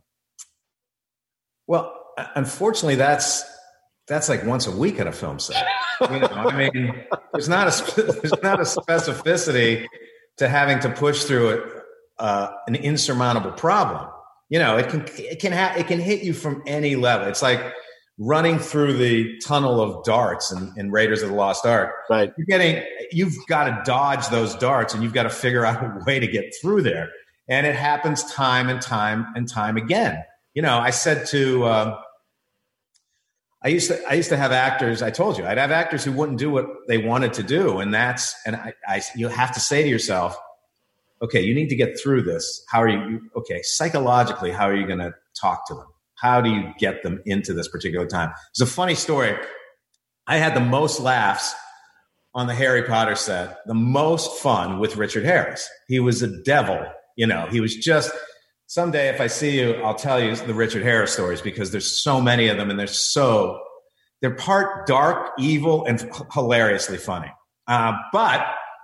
well, unfortunately that's, that's like once a week at a film set. You know, I mean, there's not a there's not a specificity to having to push through it, uh, an insurmountable problem. You know, it can it can ha- it can hit you from any level. It's like running through the tunnel of darts in, in Raiders of the Lost Ark. Right, you're getting you've got to dodge those darts, and you've got to figure out a way to get through there. And it happens time and time and time again. You know, I said to. Uh, I used to I used to have actors, I told you, I'd have actors who wouldn't do what they wanted to do. And that's, and I, I you have to say to yourself, okay, you need to get through this. How are you, okay, psychologically, how are you going to talk to them? How do you get them into this particular time? It's a funny story. I had the most laughs on the Harry Potter set, the most fun with Richard Harris. He was a devil, you know, he was just, someday if I see you, I'll tell you the Richard Harris stories, because there's so many of them, and they're so, they're part dark, evil, and h- hilariously funny. Uh, but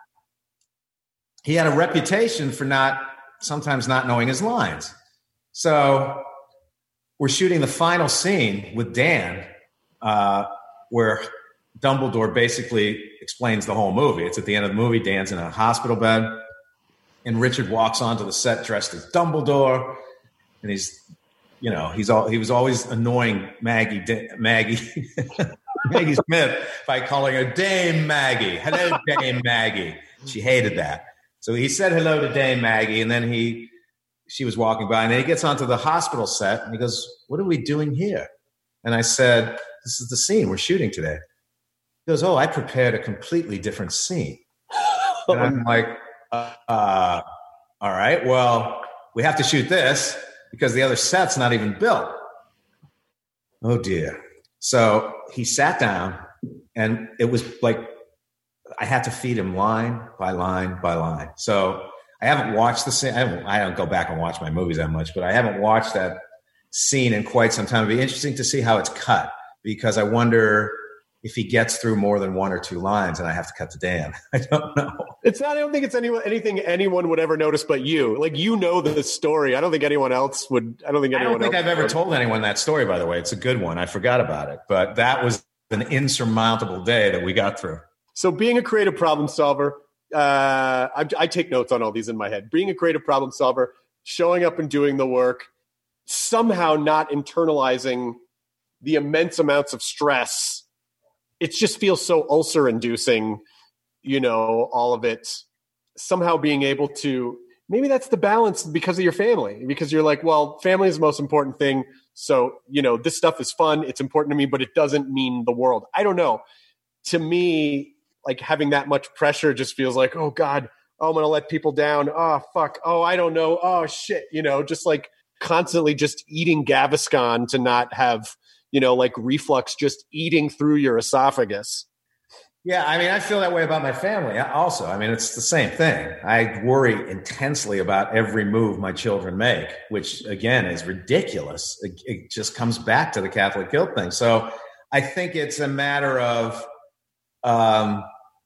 he had a reputation for not, sometimes not knowing his lines. So we're shooting the final scene with Dan, uh, where Dumbledore basically explains the whole movie. It's at the end of the movie. Dan's in a hospital bed, and Richard walks onto the set dressed as Dumbledore, and he's, you know, he's all he was always annoying Maggie Maggie Maggie Smith by calling her Dame Maggie. Hello, Dame Maggie. She hated that, so he said hello to Dame Maggie, and then he she was walking by, and then he gets onto the hospital set, and he goes, "What are we doing here?" And I said, "This is the scene we're shooting today." He goes, "Oh, I prepared a completely different scene." And I'm like, uh, uh, all right, well, we have to shoot this because the other set's not even built. Oh, dear. So he sat down, and it was like I had to feed him line by line by line. So I haven't watched the scene. I, haven't, I don't go back and watch my movies that much, but I haven't watched that scene in quite some time. It'd be interesting to see how it's cut, because I wonder if he gets through more than one or two lines and I have to cut to Dan. I don't know. It's not, I don't think it's anyone, anything anyone would ever notice but you. Like, you know the story. I don't think anyone else would. I don't think anyone I don't think else I've ever would. told anyone that story, by the way. It's a good one. I forgot about it. But that was an insurmountable day that we got through. So being a creative problem solver, uh, I, I take notes on all these in my head. Being a creative problem solver, showing up and doing the work, somehow not internalizing the immense amounts of stress. It just feels so ulcer inducing, you know, all of it. Somehow being able to, maybe that's the balance because of your family, because you're like, well, family is the most important thing. So, you know, this stuff is fun. It's important to me, but it doesn't mean the world. I don't know. To me, like, having that much pressure just feels like, oh God, oh, I'm going to let people down. Oh, fuck. Oh, I don't know. Oh shit. You know, just like constantly just eating Gaviscon to not have, you know, like reflux just eating through your esophagus. Yeah, I mean, I feel that way about my family also. I mean, it's the same thing. I worry intensely about every move my children make, which, again, is ridiculous. It, it just comes back to the Catholic guilt thing. So I think it's a matter of Um,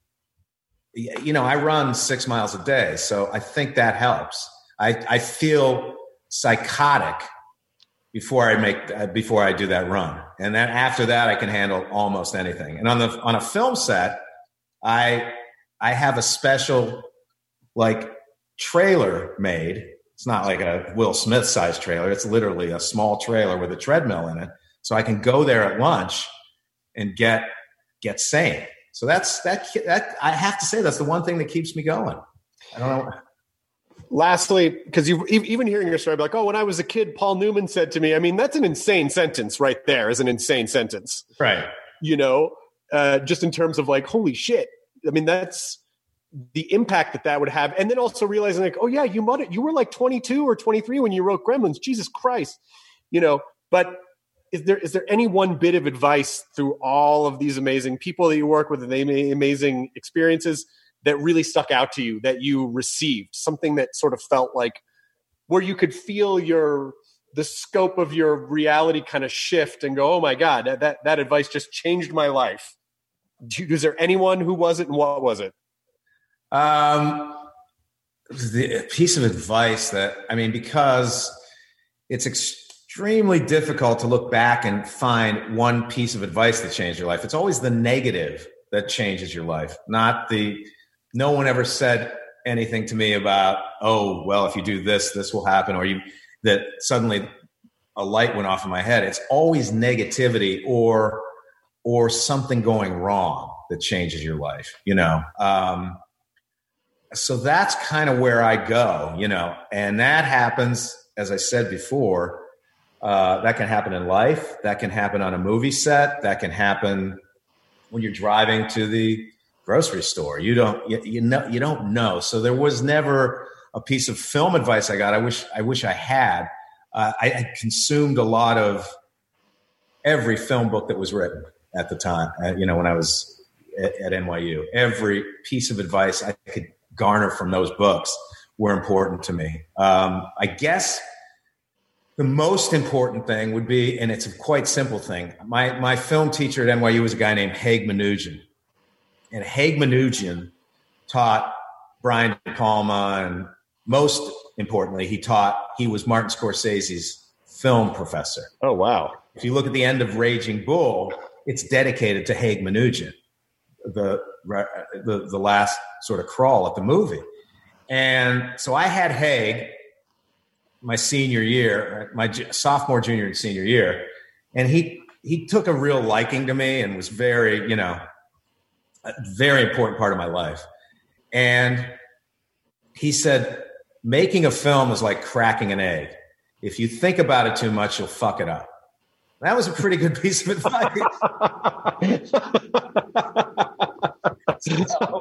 you know, I run six miles a day, so I think that helps. I, I feel psychotic before I make uh, before I do that run, and then after that, I can handle almost anything. And on the on a film set, I I have a special like trailer made. It's not like a Will Smith sized trailer. It's literally a small trailer with a treadmill in it, so I can go there at lunch and get get sane. So that's that. That I have to say, that's the one thing that keeps me going. I don't know. Lastly, because you even hearing your story, I'd be like, oh, when I was a kid, Paul Newman said to me, I mean, that's an insane sentence right there is an insane sentence. Right. You know, uh, just in terms of like, holy shit. I mean, that's the impact that that would have. And then also realizing like, oh yeah, you might, you were like twenty-two or twenty-three when you wrote Gremlins. Jesus Christ. You know, but is there, is there any one bit of advice through all of these amazing people that you work with and the amazing experiences that really stuck out to you, that you received, something that sort of felt like where you could feel your, the scope of your reality kind of shift and go, oh my God, that, that, that advice just changed my life. Is there anyone who was it and what was it? Um, the piece of advice that, I mean, because it's extremely difficult to look back and find one piece of advice that changed your life. It's always the negative that changes your life, not the, no one ever said anything to me about, oh, well, if you do this, this will happen, or you that suddenly a light went off in my head. It's always negativity or or something going wrong that changes your life, you know. Um, so that's kind of where I go, you know, and that happens, as I said before, uh, that can happen in life. That can happen on a movie set. That can happen when you're driving to the grocery store. You don't, you, you know, you don't know. So there was never a piece of film advice I got. I wish, I wish I had. Uh, I, I consumed a lot of every film book that was written at the time. Uh, you know, when I was at, at N Y U, every piece of advice I could garner from those books were important to me. Um, I guess the most important thing would be, and it's a quite simple thing. My my film teacher at N Y U was a guy named Haig Manoogian. And Haig Manoogian taught Brian De Palma, and most importantly, he taught, he was Martin Scorsese's film professor. Oh, wow. If you look at the end of Raging Bull, it's dedicated to Haig Manoogian, the, the, the last sort of crawl at the movie. And so I had Haig my senior year, my sophomore, junior, and senior year, and he he took a real liking to me and was very, you know, a very important part of my life. And he said, making a film is like cracking an egg. If you think about it too much, you'll fuck it up. That was a pretty good piece of advice. So,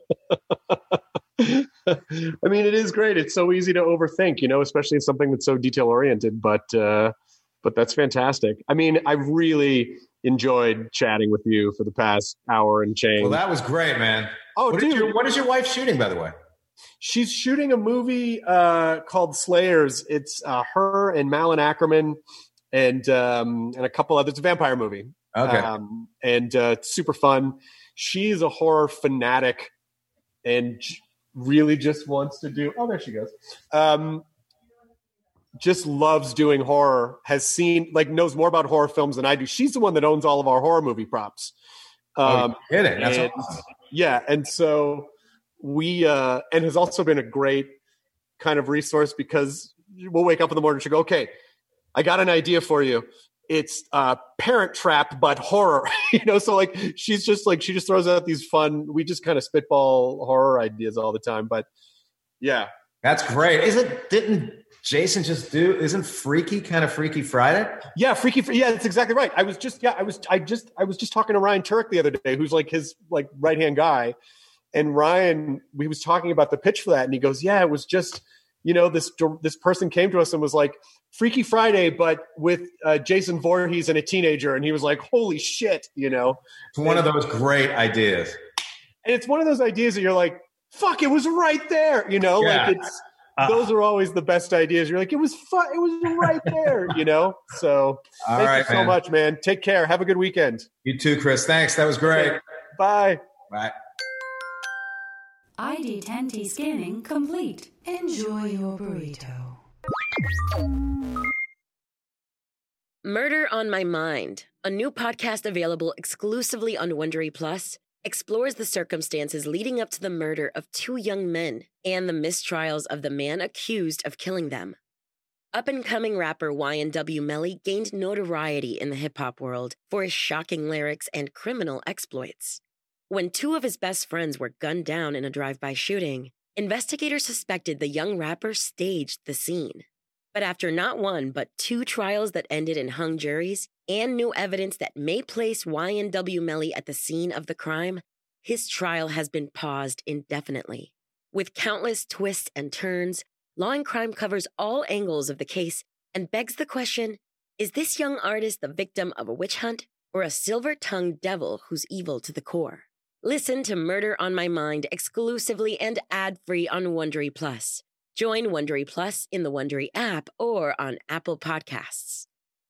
I mean, it is great. It's so easy to overthink, you know, especially in something that's so detail oriented, but, uh, but that's fantastic. I mean, I really enjoyed chatting with you for the past hour and change. Well, that was great, man. Oh, what dude. Is your, what is your wife shooting, by the way? She's shooting a movie uh, called Slayers. It's uh, her and Malin Ackerman and um, and a couple others. It's a vampire movie. Okay. Um, and uh, it's super fun. She's a horror fanatic and really just wants to do – oh, there she goes. Um, just loves doing horror, has seen – like knows more about horror films than I do. She's the one that owns all of our horror movie props. Um, oh, you're kidding. That's and, awesome. Yeah, and so – we uh and has also been a great kind of resource because we'll wake up in the morning and she'll go, okay, I got an idea for you. It's uh Parent Trap but horror. You know, so like she's just like she just throws out these fun, we just kind of spitball horror ideas all the time. But yeah. That's great. Is it didn't Jason just do isn't Freaky kind of Freaky Friday? Yeah, Freaky yeah, that's exactly right. I was just yeah, I was I just I was just talking to Ryan Turek the other day, who's like his like right hand guy. And Ryan, we was talking about the pitch for that, and he goes, yeah, it was just, you know, this this person came to us and was like, Freaky Friday, but with uh, Jason Voorhees and a teenager. And he was like, holy shit, you know. It's one and, of those great ideas. And it's one of those ideas that you're like, fuck, it was right there, you know. Yeah. Like it's uh, those are always the best ideas. You're like, it was fun, it was right there, you know. So all thank right, you so man. much, man. Take care. Have a good weekend. You too, Chris. Thanks. That was great. Bye. Bye. I D ten T scanning complete. Enjoy your burrito. Murder on My Mind, a new podcast available exclusively on Wondery Plus, explores the circumstances leading up to the murder of two young men and the mistrials of the man accused of killing them. Up-and-coming rapper Y N W Melly gained notoriety in the hip-hop world for his shocking lyrics and criminal exploits. When two of his best friends were gunned down in a drive-by shooting, investigators suspected the young rapper staged the scene. But after not one but two trials that ended in hung juries and new evidence that may place Y N W Melly at the scene of the crime, his trial has been paused indefinitely. With countless twists and turns, Law and Crime covers all angles of the case and begs the question, is this young artist the victim of a witch hunt or a silver-tongued devil who's evil to the core? Listen to Murder on My Mind exclusively and ad-free on Wondery Plus. Join Wondery Plus in the Wondery app or on Apple Podcasts.